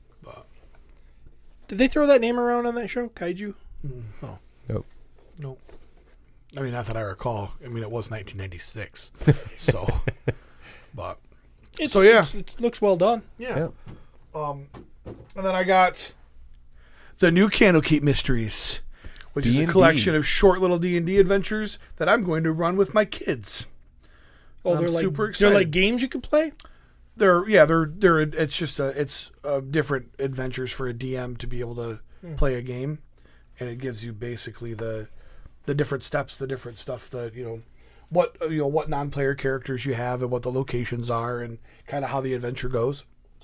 Did they throw that name around on that show, Kaiju? Nope. nope. I mean, not that I recall. I mean, it was 1996. So, but So, yeah. it looks well done. yeah. And then I got the new Candlekeep Mysteries, which is a D&D. collection of short little D&D adventures that I'm going to run with my kids. Oh, I'm they're like super they're excited. like games you can play. They're it's just different adventures for a DM to be able to play a game, and it gives you basically the different steps, the different stuff, what non-player characters you have and what the locations are and kind of how the adventure goes.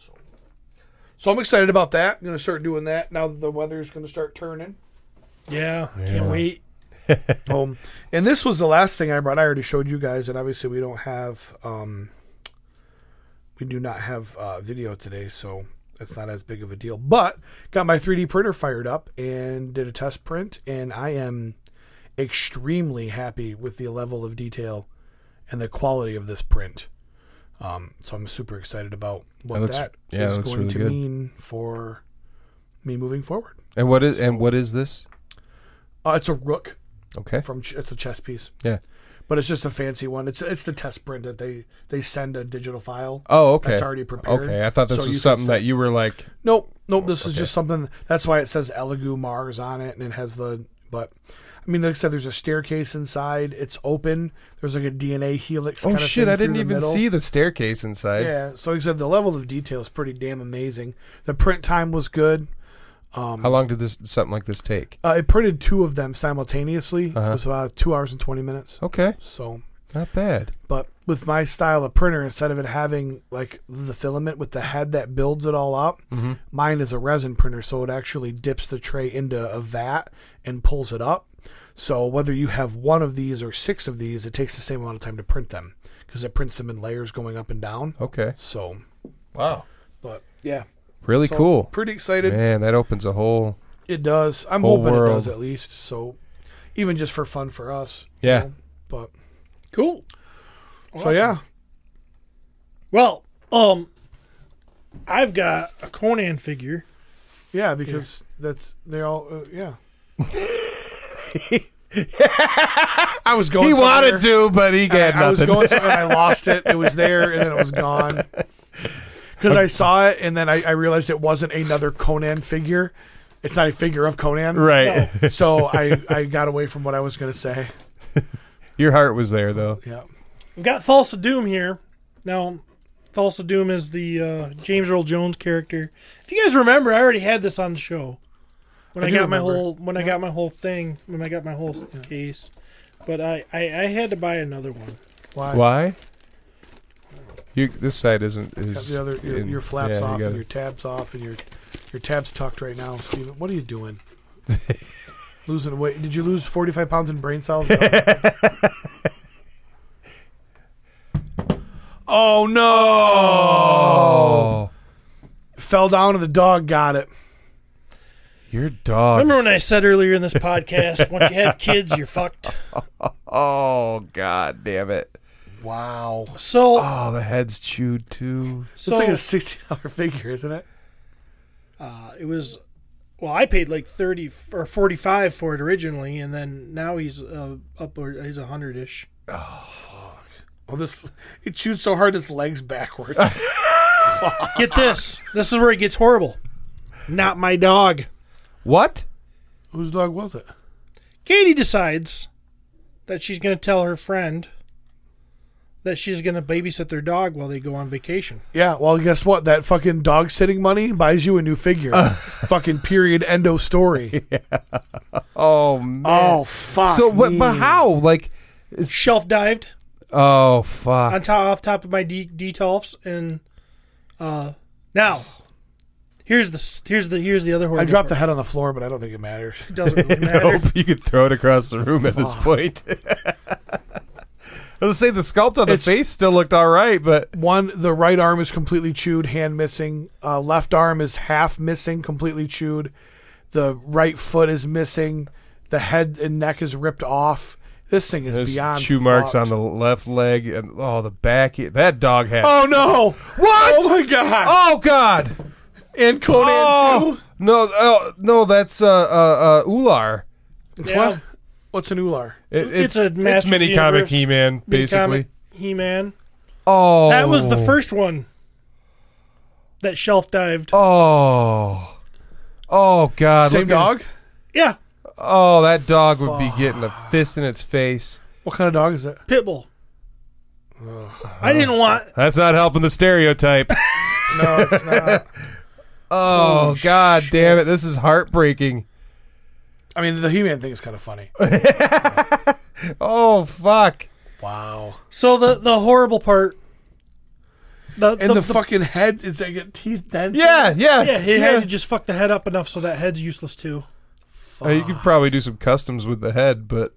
So I'm excited about that. I'm going to start doing that now that the weather's going to start turning. Yeah, can't wait. And this was the last thing I brought. I already showed you guys, and obviously we don't have we do not have video today, so that's not as big of a deal. But got my 3D printer fired up and did a test print, and I am extremely happy with the level of detail and the quality of this print. So I'm super excited about what that is looks going really to good. mean for me moving forward. And what is this? It's a rook. Okay. It's a chess piece. Yeah. But it's just a fancy one. It's the test print that they send a digital file. Oh, okay. That's already prepared. Okay, I thought this So you was can something set- that you were like. Nope. This is just something. That's why it says Elegoo Mars on it, and it has the. But I mean, like I said, there's a staircase inside. It's open. There's like a DNA helix. Oh kind of shit! thing I didn't through the even middle. see the staircase inside. Yeah. So like I said, the level of detail is pretty damn amazing. The print time was good. How long did something like this take? It printed 2 of them simultaneously. Uh-huh. It was about 2 hours and 20 minutes. Okay, So. not bad. But with my style of printer, instead of it having like the filament with the head that builds it all up, mine is a resin printer, so it actually dips the tray into a vat and pulls it up. So whether you have 1 of these or 6 of these, it takes the same amount of time to print them because it prints them in layers going up and down. Okay. So, Wow. but yeah, Really So, cool. Pretty excited. Man, that opens a whole. It does. I'm Whole hoping it world. does at least. So even just for fun for us. Yeah. But Cool. so yeah. Well, I've got a Conan figure. Yeah, because they all yeah. I was going. He wanted somewhere. to, but he got I was nothing. going somewhere and I lost it. It was there and then it was gone. Because I saw it and then I realized it wasn't another Conan figure. It's not a figure of Conan. Right. So I got away from what I was going to say. Your heart was there, though. Yeah. We've got Thulsa Doom here. Now, Thulsa Doom is the James Earl Jones character. If you guys remember, I already had this on the show when I I do got my remember. whole when I got my whole case. But I had to buy another one. Why? This side isn't. Got the other your flaps off and your tabs off and your tabs tucked right now, Steven. What are you doing? Losing weight? Did you lose 45 pounds in brain cells? Oh no! Oh, Fell down and the dog got it. your dog. Remember when I said earlier in this podcast, once you have kids, you're fucked. Oh, God damn it. Wow. So, Oh, the head's chewed too. It's like a $60 figure, isn't it? it was. Well, I paid like 30 or 45 for it originally, and then now he's upward. He's 100-ish. Oh, it chewed so hard his legs backwards. Get this. This is where it gets horrible. Not my dog. What? Whose dog was it? Katie decides that she's going to tell her friend that she's going to babysit their dog while they go on vacation. Yeah, well, guess what? That fucking dog sitting money buys you a new figure. Fucking period, endo story. Oh man. Oh, fuck. So what? me. But how? Like, Shelf dived oh fuck. on off top of my detolfs, and now here's the other horrible I dropped the part. head on the floor, but I don't think it matters. It doesn't really matter. Nope, you could throw it across the room at this point. I was gonna say the sculpt on the It's- face still looked all right, but The right arm is completely chewed, hand missing. Left arm is half missing, completely chewed. The right foot is missing. The head and neck is ripped off. This thing is there's beyond chew marks fucked. on the left leg and the back. That dog had. Oh, no. What? Oh, my God. Oh God! And Conan, Oh no, that's Ular. too. Yeah. What? What's an Ular? It's a Masters mini of the comic Universe, He-Man, basically. Mini-comic He-Man. Oh, That was the first one that shelf dived. Oh God! Same look at- dog? Yeah, Oh, that dog would be getting a fist in its face. What kind of dog is it? Pitbull. I didn't want. That's not helping the stereotype. No, it's not. Oh God damn it! This is heartbreaking. I mean, the He-Man thing is kind of funny. Oh fuck! Wow. So the horrible part. And the fucking head is like got teeth dents. Yeah, yeah, Yeah, he had to just fuck the head up enough so that head's useless too. You could probably do some customs with the head, but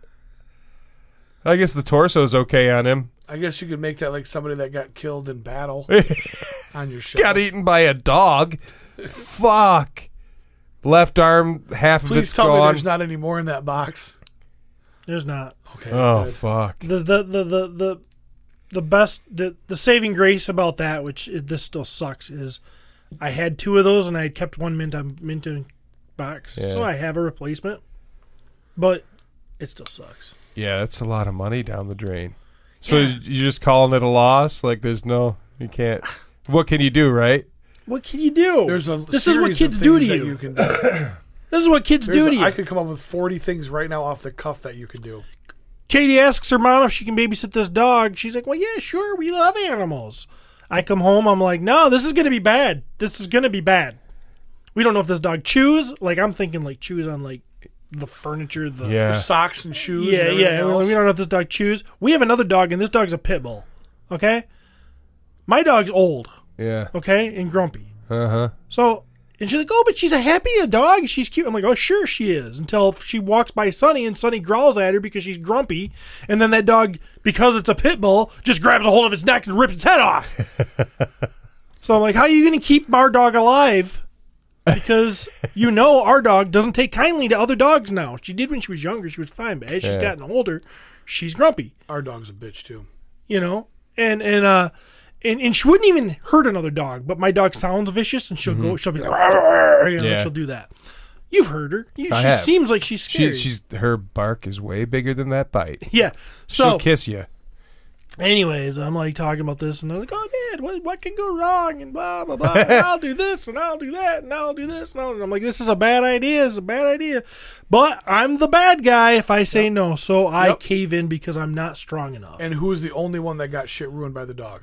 I guess the torso's okay on him. I guess you could make that like somebody that got killed in battle on your show. Got eaten by a dog. Fuck. Left arm, half of Please it's tell me gone. there's not any more in that box. There's not. Okay. Oh good. fuck. The best the saving grace about that, which this still sucks, is I had two of those and I had kept one mint box, Yeah. so I have a replacement, but it still sucks. Yeah, that's a lot of money down the drain. So you're just calling it a loss? Like there's no, you can't. What can you do, right? What can you do? There's a this is what series kids of do to things that you. can do. This is what kids do to you. I could come up with 40 things right now off the cuff that you could do. Katie asks her mom if she can babysit this dog. She's like, well, yeah, sure. We love animals. I come home. I'm like, no, this is going to be bad. This is going to be bad. We don't know if this dog chews. Like, I'm thinking like chews on like the furniture. Yeah. Socks and shoes. Yeah, and yeah. everything We else. don't know if this dog chews. We have another dog, and this dog's a pit bull. Okay? My dog's old. Yeah. Okay? And grumpy. Uh-huh. So, and she's like, oh, but she's a happy dog. She's cute. I'm like, oh, sure she is. Until she walks by Sunny and Sunny growls at her because she's grumpy. And then that dog, because it's a pit bull, just grabs a hold of its neck and rips its head off. So I'm like, how are you going to keep our dog alive? Because you know our dog doesn't take kindly to other dogs now. She did when she was younger. She was fine. But as she's gotten older, she's grumpy. Our dog's a bitch, too. You know? And she wouldn't even hurt another dog, but my dog sounds vicious, and she'll go. She'll be like, "Arr!" You know, Yeah. she'll do that. You've heard her. She have. seems like she's scary. She's her bark is way bigger than that bite. Yeah. She'll So, kiss you. anyways, I'm like talking about this, and they're like, "Oh, Dad, what can go wrong?" And blah blah blah. And I'll do this, and I'll do that, and I'll do this, and I'm like, "This is a bad idea. It's a bad idea." But I'm the bad guy if I say no, so I Yep. cave in because I'm not strong enough. And who's the only one that got shit ruined by the dog?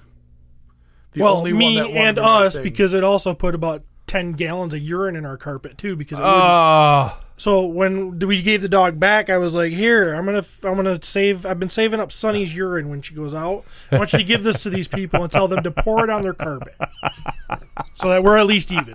The well, only me one that wanted and the right us, thing. because it also put about 10 gallons of urine in our carpet too, because it Uh. wouldn't. Oh. So when we gave the dog back, I was like, "Here, I'm gonna save. I've been saving up Sunny's urine when she goes out. I want you to give this to these people and tell them to pour it on their carpet, so that we're at least even."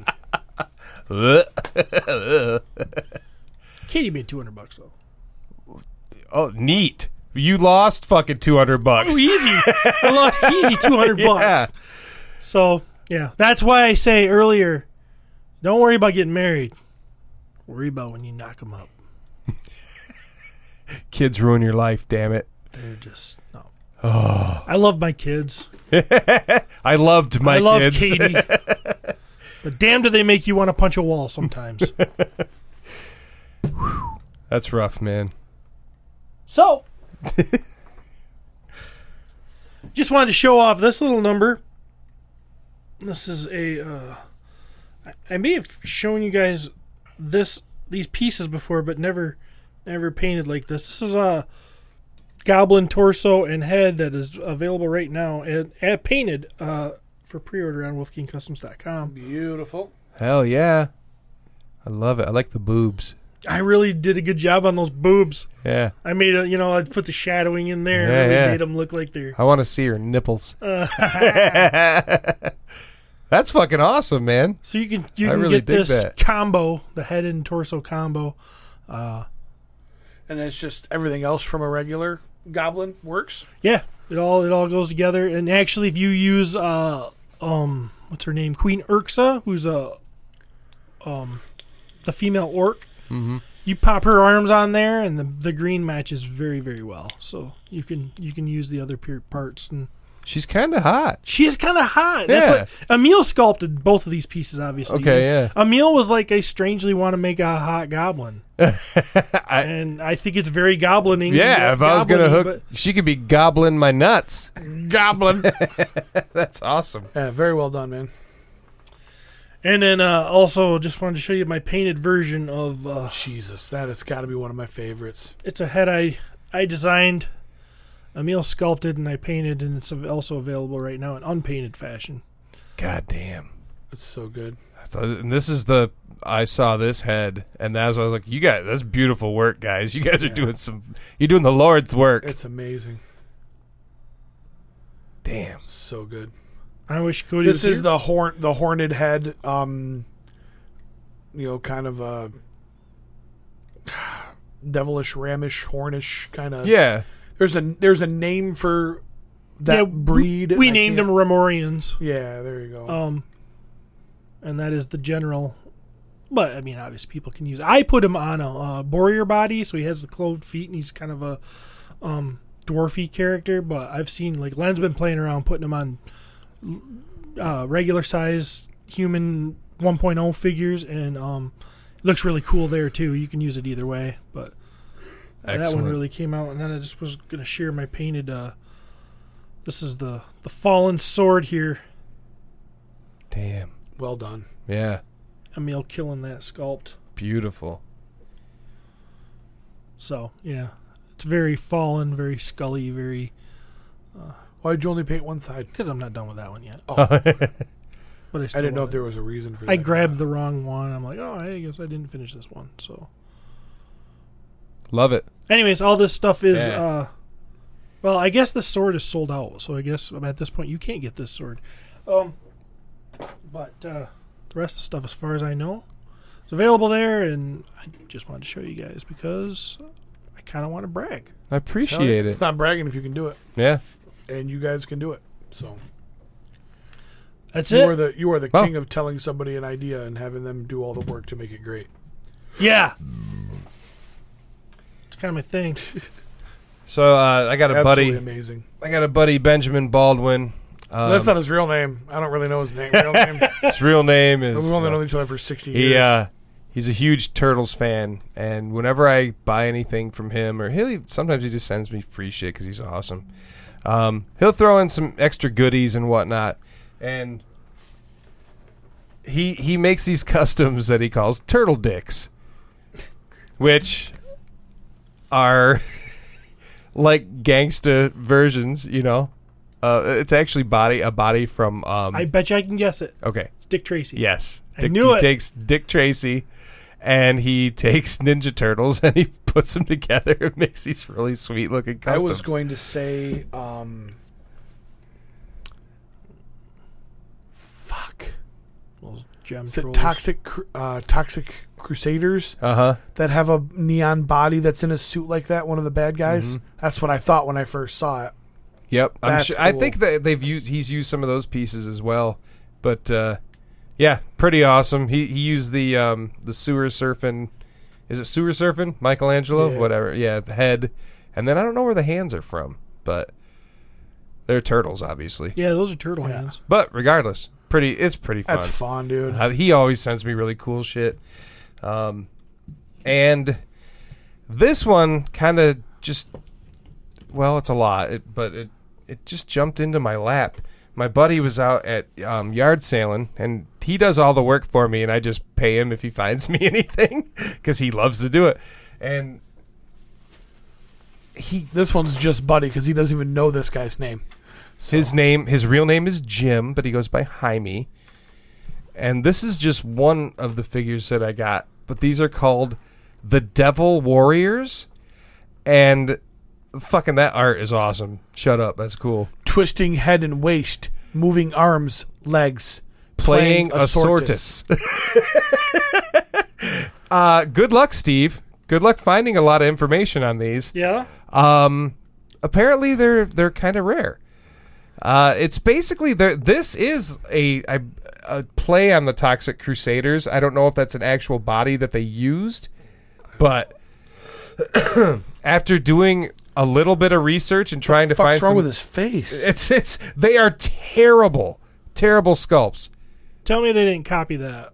Katie made $200 though. Oh, neat. You lost fucking $200. Oh, easy. I lost easy $200. Yeah. So yeah, that's why I say earlier, don't worry about getting married. Worry about when you knock them up. Kids ruin your life, damn it. They're just no. I love my kids. I loved my I love kids. Katie. But damn, do they make you want to punch a wall sometimes. That's rough, man. So, just wanted to show off this little number. This is a. I may have shown you guys these pieces before, but never painted like this. This is a goblin torso and head that is available right now and painted for pre-order on WolfKingCustoms.com. Beautiful. Hell yeah. I love it. I like the boobs. I really did a good job on those boobs. Yeah. I made I put the shadowing in there Yeah, and really yeah. made them look like they're. I want to see her nipples. That's fucking awesome, man. So you can really get dig this that. combo, the head and torso combo. And it's just everything else from a regular goblin works. Yeah, it all goes together. And actually, if you use what's her name, Queen Urxa, who's the female orc, you pop her arms on there, and the green matches very, very well. So you can use the other parts, and She's kind of hot. she is kind of hot. Yeah. That's what Emil sculpted both of these pieces, obviously. Okay, yeah. Emil was like, I strangely want to make a hot goblin, and I think it's very goblining. Yeah, if I was going to goblin-y, hook, she could be gobbling my nuts. Goblin. That's awesome. Yeah, very well done, man. And then also just wanted to show you my painted version of. Jesus, that has got to be one of my favorites. It's a head I designed, Emil sculpted, and I painted, and it's also available right now in unpainted fashion. God damn. It's so good. And this is I saw this head, and that's why I was like, you guys, that's beautiful work, guys. You guys are you're doing the Lord's work. It's amazing. Damn. So good. I wish Cody This was is here. the horned head, kind of a devilish, ramish, hornish kind of. Yeah. There's a name for that breed. We I named can't- them Remorians. Yeah, there you go. And that is the general. But I mean, obviously, people can use. I put him on a warrior body, so he has the clothed feet, and he's kind of a dwarfy character. But I've seen Len's been playing around putting him on regular size human 1.0 figures, and it looks really cool there too. You can use it either way, but that Excellent. one really came out. And then I just was gonna share my painted. This is the fallen sword here. Damn. Well done. Yeah. Emil killing that sculpt. Beautiful. So yeah, it's very fallen, very scully, very. Why'd you only paint one side? Because I'm not done with that one yet. Oh. But I I didn't know love if there was a reason for that. I grabbed the wrong one. I'm like, oh, I guess I didn't finish this one. So, Love it. anyways, all this stuff is. Yeah. Well, I guess this sword is sold out. So I guess at this point you can't get this sword. But the rest of the stuff, as far as I know, is available there, and I just wanted to show you guys because I kind of want to brag. I appreciate It's it. not bragging if you can do it, Yeah. and you guys can do it. So That's you it. are the Well. king of telling somebody an idea and having them do all the work to make it great. Yeah. It's kind of my thing. So I got a Absolutely buddy. amazing. I got a buddy, Benjamin Baldwin. That's not his real name. I don't really know his real name. His real name is. We've only known each other for 60 years. He's a huge Turtles fan, and whenever I buy anything from him, or sometimes he just sends me free shit because he's awesome. He'll throw in some extra goodies and whatnot, and he makes these customs that he calls turtle dicks, which are like gangsta versions, you know. It's actually a body from. I bet you I can guess it. Okay. It's Dick Tracy. Yes. I knew he it. takes Dick Tracy, and he takes Ninja Turtles, and he puts them together and makes these really sweet looking I customs. was going to say, Those gem is it trolls. Toxic Crusaders Uh-huh. that have a neon body that's in a suit like that. One of the bad guys. That's what I thought when I first saw it. Yep. That's I cool. think that he's used some of those pieces as well. But yeah, pretty awesome. He used the sewer surfing. Is it sewer surfing? Michelangelo? Yeah. Whatever. Yeah, the head. And then I don't know where the hands are from, but They're turtles, obviously. Yeah, those are turtle hands. But regardless, it's pretty fun. That's fun, dude. He always sends me really cool shit. And this one kind of just, well, it's a lot, but it just jumped into my lap. My buddy was out at yard sailing, and he does all the work for me, and I just pay him if he finds me anything because he loves to do it. And this one's just Buddy because he doesn't even know this guy's name. So. His real name is Jim, but he goes by Jaime. And this is just one of the figures that I got, but these are called the Devil Warriors, and fucking that art is awesome. Shut up, that's cool. Twisting head and waist, moving arms, legs, playing a sortis. Good luck, Steve. Good luck finding a lot of information on these. Yeah. Apparently they're kind of rare. It's basically this is a play on the Toxic Crusaders. I don't know if that's an actual body that they used, but after doing a little bit of research and trying to find what's wrong with his face? They are terrible sculpts. Tell me they didn't copy that.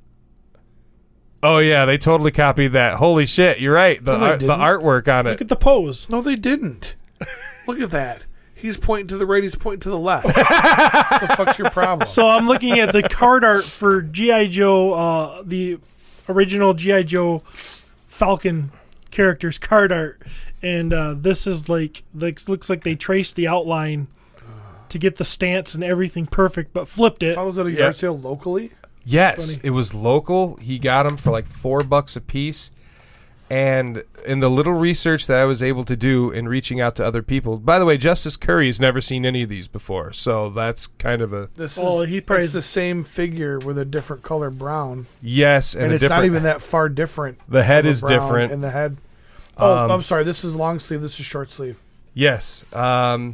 Oh yeah, they totally copied that. Holy shit, you're right. The artwork on it. Look at the pose. No, they didn't. Look at that. He's pointing to the right. He's pointing to the left. What the fuck's your problem? So I'm looking at the card art for G.I. Joe, the original G.I. Joe Falcon characters card art, and this is looks like they traced the outline to get the stance and everything perfect, but flipped it. Follows at a yard sale locally. Yes, it was local. He got them for like $4 a piece. And in the little research that I was able to do in reaching out to other people, by the way, Justice Curry's never seen any of these before, so that's kind of a... It's the same figure with a different color brown. Yes, and it's not even that far different. The head is different. And the head... Oh, I'm sorry, this is long sleeve, this is short sleeve. Yes. They're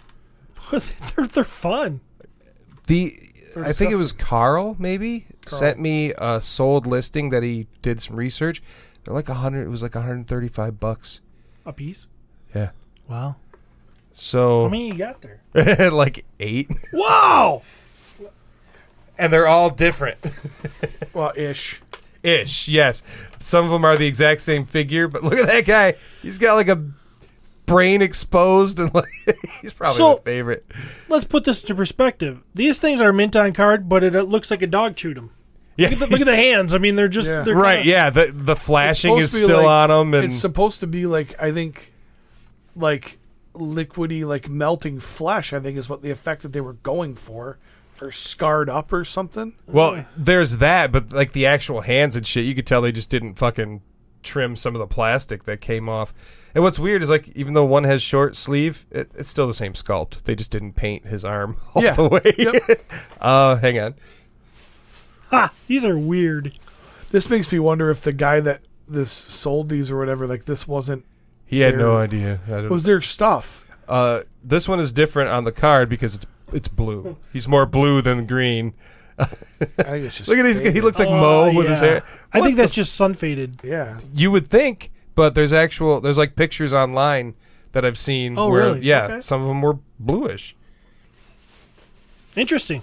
fun. I think it was Carl, maybe, sent me a sold listing that he did some research. They're like $100. It was like $135 a piece. Yeah. Wow. So how many you got there? Like 8. Wow. And they're all different. Well, ish. Yes. Some of them are the exact same figure, but look at that guy. He's got like a brain exposed, and like he's probably my favorite. Let's put this into perspective. These things are mint on card, but it looks like a dog chewed them. Yeah. Look at the hands. I mean, they're just... Yeah. They're right, yeah. The flashing is still on them. And it's supposed to be like, I think, like liquidy, like melting flesh, I think is what the effect that they were going for. Or scarred up or something. Well, there's that, but like the actual hands and shit, you could tell they just didn't fucking trim some of the plastic that came off. And what's weird is, like, even though one has short sleeve, it's still the same sculpt. They just didn't paint his arm all the way. Yep. Hang on. Ha! These are weird. This makes me wonder if the guy that this sold these or whatever, like, this wasn't... He had no idea. Was their stuff? This one is different on the card because it's blue. He's more blue than green. I think it's just look at his. He looks like Mo with his hair. I think that's just sun faded. Yeah. You would think, but there's like pictures online that I've seen where really? Okay. Some of them were bluish. Interesting.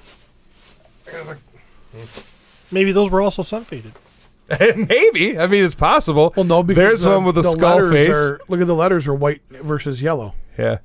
Maybe those were also sun faded. Maybe. I mean, it's possible. Well, no, because there's one with a skull face. Look at the letters are white versus yellow. Yeah.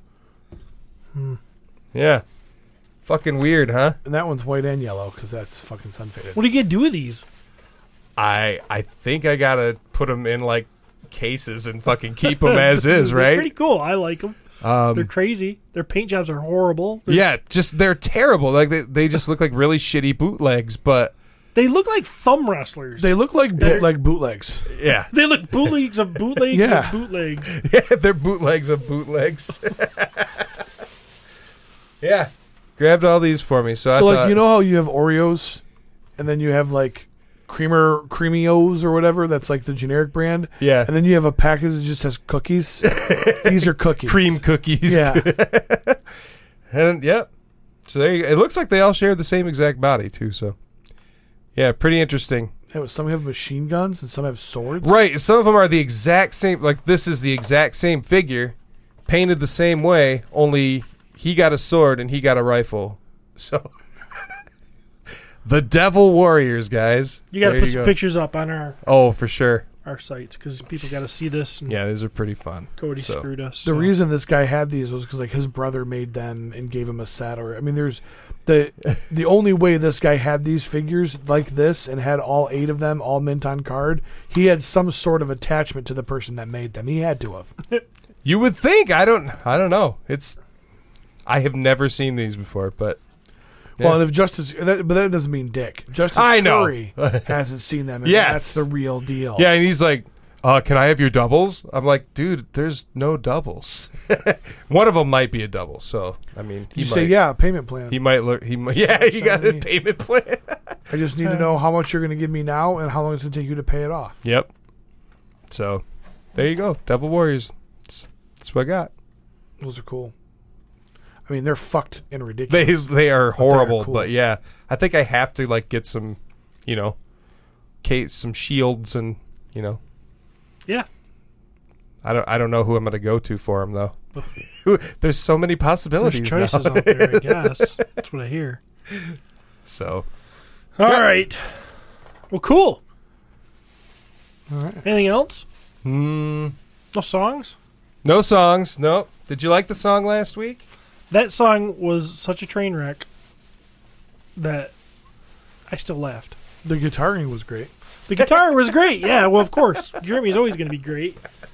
Yeah. Fucking weird, huh? And that one's white and yellow because that's fucking sun faded. What are you gonna do with these? I think I gotta put them in like cases and fucking keep them as is, right? They're pretty cool. I like them. They're crazy. Their paint jobs are horrible. They're terrible. Like they just look like really shitty bootlegs, but they look like thumb wrestlers. They look like bootlegs. Yeah. They look bootlegs of bootlegs of bootlegs. Yeah, they're bootlegs of bootlegs. Yeah. Grabbed all these for me. So I thought, you know how you have Oreos and then you have like Creamios or whatever, that's like the generic brand. Yeah. And then you have a package that just has cookies. These are cookies. Cream cookies. Yeah. And so it looks like they all share the same exact body too, so yeah, pretty interesting. Yeah, some have machine guns and some have swords. Right, some of them are the exact same, like this is the exact same figure, painted the same way, only he got a sword and he got a rifle. So the Devil Warriors, guys. You got to There put some pictures up on Oh, for sure. our sites because people got to see this. And Yeah, these are pretty fun. Cody So, screwed us. The reason this guy had these was because like his brother made them and gave him a set. Or I mean, there's the only way this guy had these figures like this and had all 8 of them all mint on card. He had some sort of attachment to the person that made them. He had to have. You would think. I don't know. I have never seen these before, but Well, and if Justice, but that doesn't mean Dick. Justice I know. Curry hasn't seen them. And Yes. that's the real deal. yeah, and he's like, can I have your doubles? I'm like, dude, there's no doubles. One of them might be a double, so I mean, he You might. say, yeah, payment plan. He might look. Yeah, you got a me. payment plan. I just need to know how much you're going to give me now and how long it's going to take you to pay it off. Yep. So, there you go, Devil Warriors. That's what I got. Those are cool. I mean, they're fucked and ridiculous. They are horrible, cool. but yeah, I think I have to like get some, some shields and Yeah. I don't know who I'm gonna go to for them though. There's so many There's possibilities choices now. out there, I guess. That's what I hear. So All right. Well, cool. All right. Anything else? no No songs? songs. Nope. Did you like the song last week? That song was such a train wreck that I still laughed. The guitaring was great. The guitar was great. Yeah, well, of course. Jeremy's always going to be great.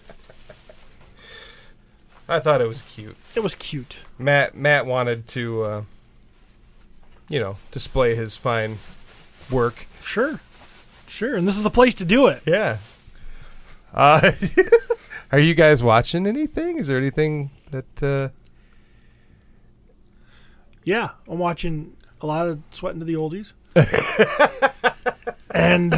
I thought it was cute. It was cute. Matt wanted to, display his fine work. Sure. And this is the place to do it. Yeah. Are you guys watching anything? Is there anything that? Yeah, I'm watching a lot of Sweating to the Oldies. And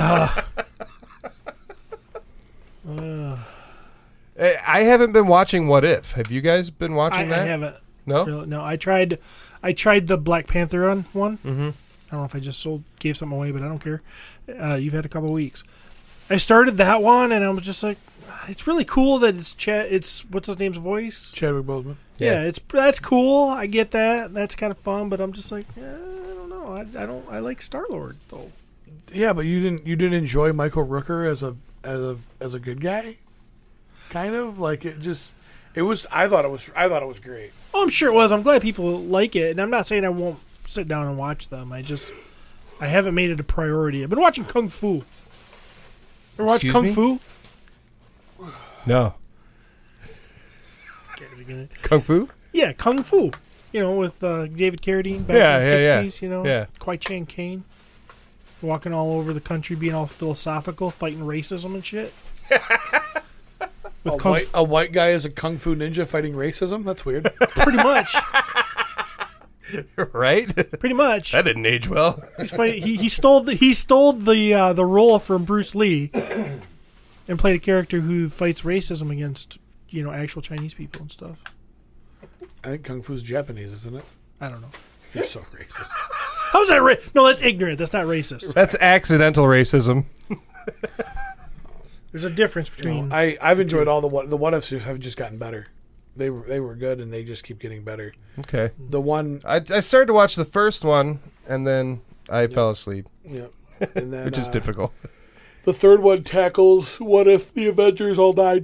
I haven't been watching What If. Have you guys been watching I that? haven't. No. Really, no, I tried the Black Panther one. Mm-hmm. I don't know if I just gave something away, but I don't care. You've had a couple weeks. I started that one, and I was just like, it's really cool that it's what's his name's voice? Chadwick Boseman. Yeah, that's cool. I get that. That's kind of fun, but I'm just like, I don't know. I like Star-Lord though. Yeah, but you didn't enjoy Michael Rooker as a good guy? Kind of like it was. I thought it was great. Oh, I'm sure it was. I'm glad people like it, and I'm not saying I won't sit down and watch them. I haven't made it a priority. I've been watching Kung Fu. Ever watch Excuse Kung me? Fu? No. Kung Fu? Yeah, Kung Fu. With David Carradine back in the 60s, Yeah. Kwai Chang Caine. Walking all over the country, being all philosophical, fighting racism and shit. A white guy is a kung fu ninja fighting racism? That's weird. Pretty much. Right? Pretty much. That didn't age well. He's fighting, he stole the role from Bruce Lee and played a character who fights racism against, actual Chinese people and stuff. I think kung fu's Japanese, isn't it? I don't know. You're so racist. How's that No, that's ignorant. That's not racist. That's accidental racism. There's a difference between... I've enjoyed all the what ifs have just gotten better. They were good and they just keep getting better. Okay. The one I started to watch the first one and then I fell asleep, and then which is typical. The third one tackles what if the Avengers all died.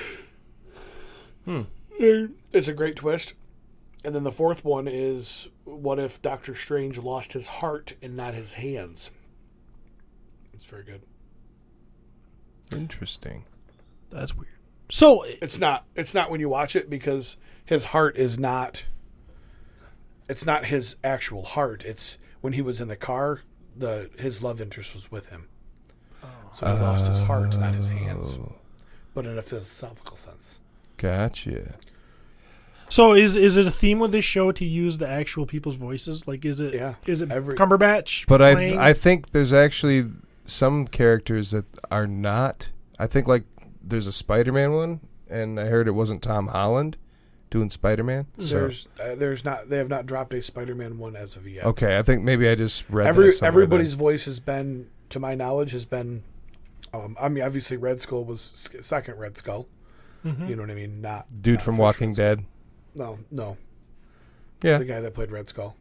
It's a great twist. And then the fourth one is what if Doctor Strange lost his heart and not his hands. It's very good. Interesting. That's weird. So... It's not when you watch it because his heart is not... It's not his actual heart. It's when he was in the car, his love interest was with him. So he lost his heart, not his hands. But in a philosophical sense. Gotcha. So is it a theme with this show to use the actual people's voices? Like, is it Cumberbatch? But playing? I think there's actually some characters that are not. I think like there's a Spider-Man one, and I heard it wasn't Tom Holland doing Spider-Man. So. There's not. They have not dropped a Spider-Man one as of yet. Okay, I think maybe I just read everybody's voice has been, to my knowledge, has been. I mean, obviously, Red Skull was second Red Skull. Mm-hmm. You know what I mean? Not dude from Walking Dead. No. Yeah. The guy that played Red Skull.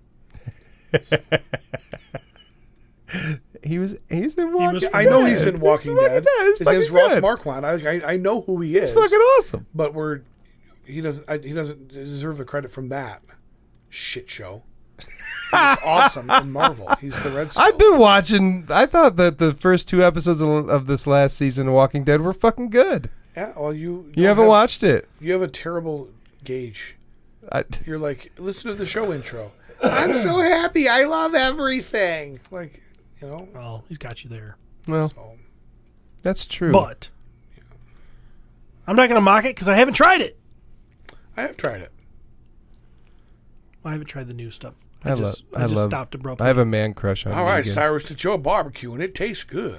He was in Walking Dead. I know he's in Walking Dead. It's His name's fucking Ross good. Marquand. I know who he is. It's fucking awesome. But he doesn't deserve the credit from that shit show. He's awesome in Marvel. He's the Red Skull. I've been watching. I thought that the first 2 episodes of this last season of Walking Dead were fucking good. Yeah, well, you haven't watched it. You have a terrible gauge. You're like, listen to the show intro. I'm so happy. I love everything. Like, you know. Well, he's got you there. Well, So, that's true. But I'm not going to mock it because I haven't tried it. I have tried it. I haven't tried the new stuff. I I love. just stopped abruptly. I have a man crush on. All right, Negan. Cyrus, it's your barbecue and it tastes good.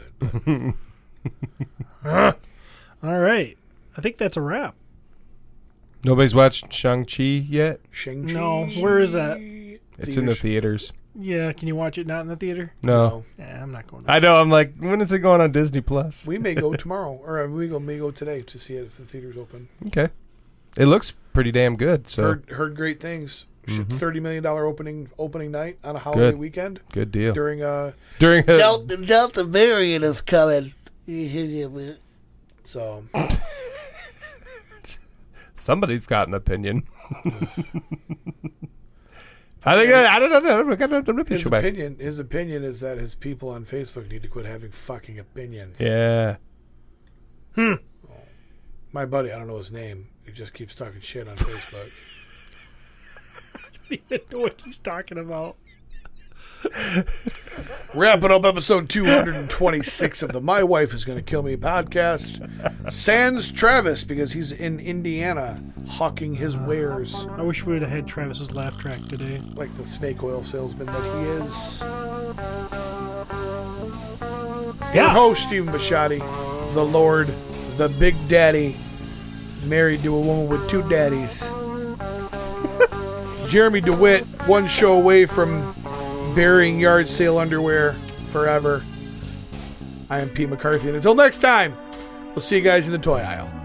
All right. I think that's a wrap. Nobody's watched Shang-Chi yet. Shang-Chi. No, where is that? It's in the theaters. Yeah, can you watch it not in the theater? No. Yeah, I'm not going to. I know. I'm like, when is it going on Disney Plus? We may go tomorrow, or we may go today to see it if the theater's open. Okay. It looks pretty damn good. So Heard great things. $30 million opening night on a holiday Good. weekend good deal. during During a, Delta variant is coming. so somebody's got an opinion. I think I don't know. I'm gonna pitch you back. his opinion is that his people on Facebook need to quit having fucking opinions. Yeah. My buddy, I don't know his name. He just keeps talking shit on Facebook. I don't even know what he's talking about. Wrapping up episode 226 of the My Wife Is Gonna Kill Me podcast. Sans Travis, because he's in Indiana hawking his wares I wish we would have had Travis's laugh track today. like the snake oil salesman that he is. Your host, Stephen Bisciotti, the Lord, the Big Daddy, married to a woman with 2 daddies. Jeremy DeWitt, one show away from burying yard sale underwear forever. I am Pete McCarthy, and until next time, we'll see you guys in the toy aisle.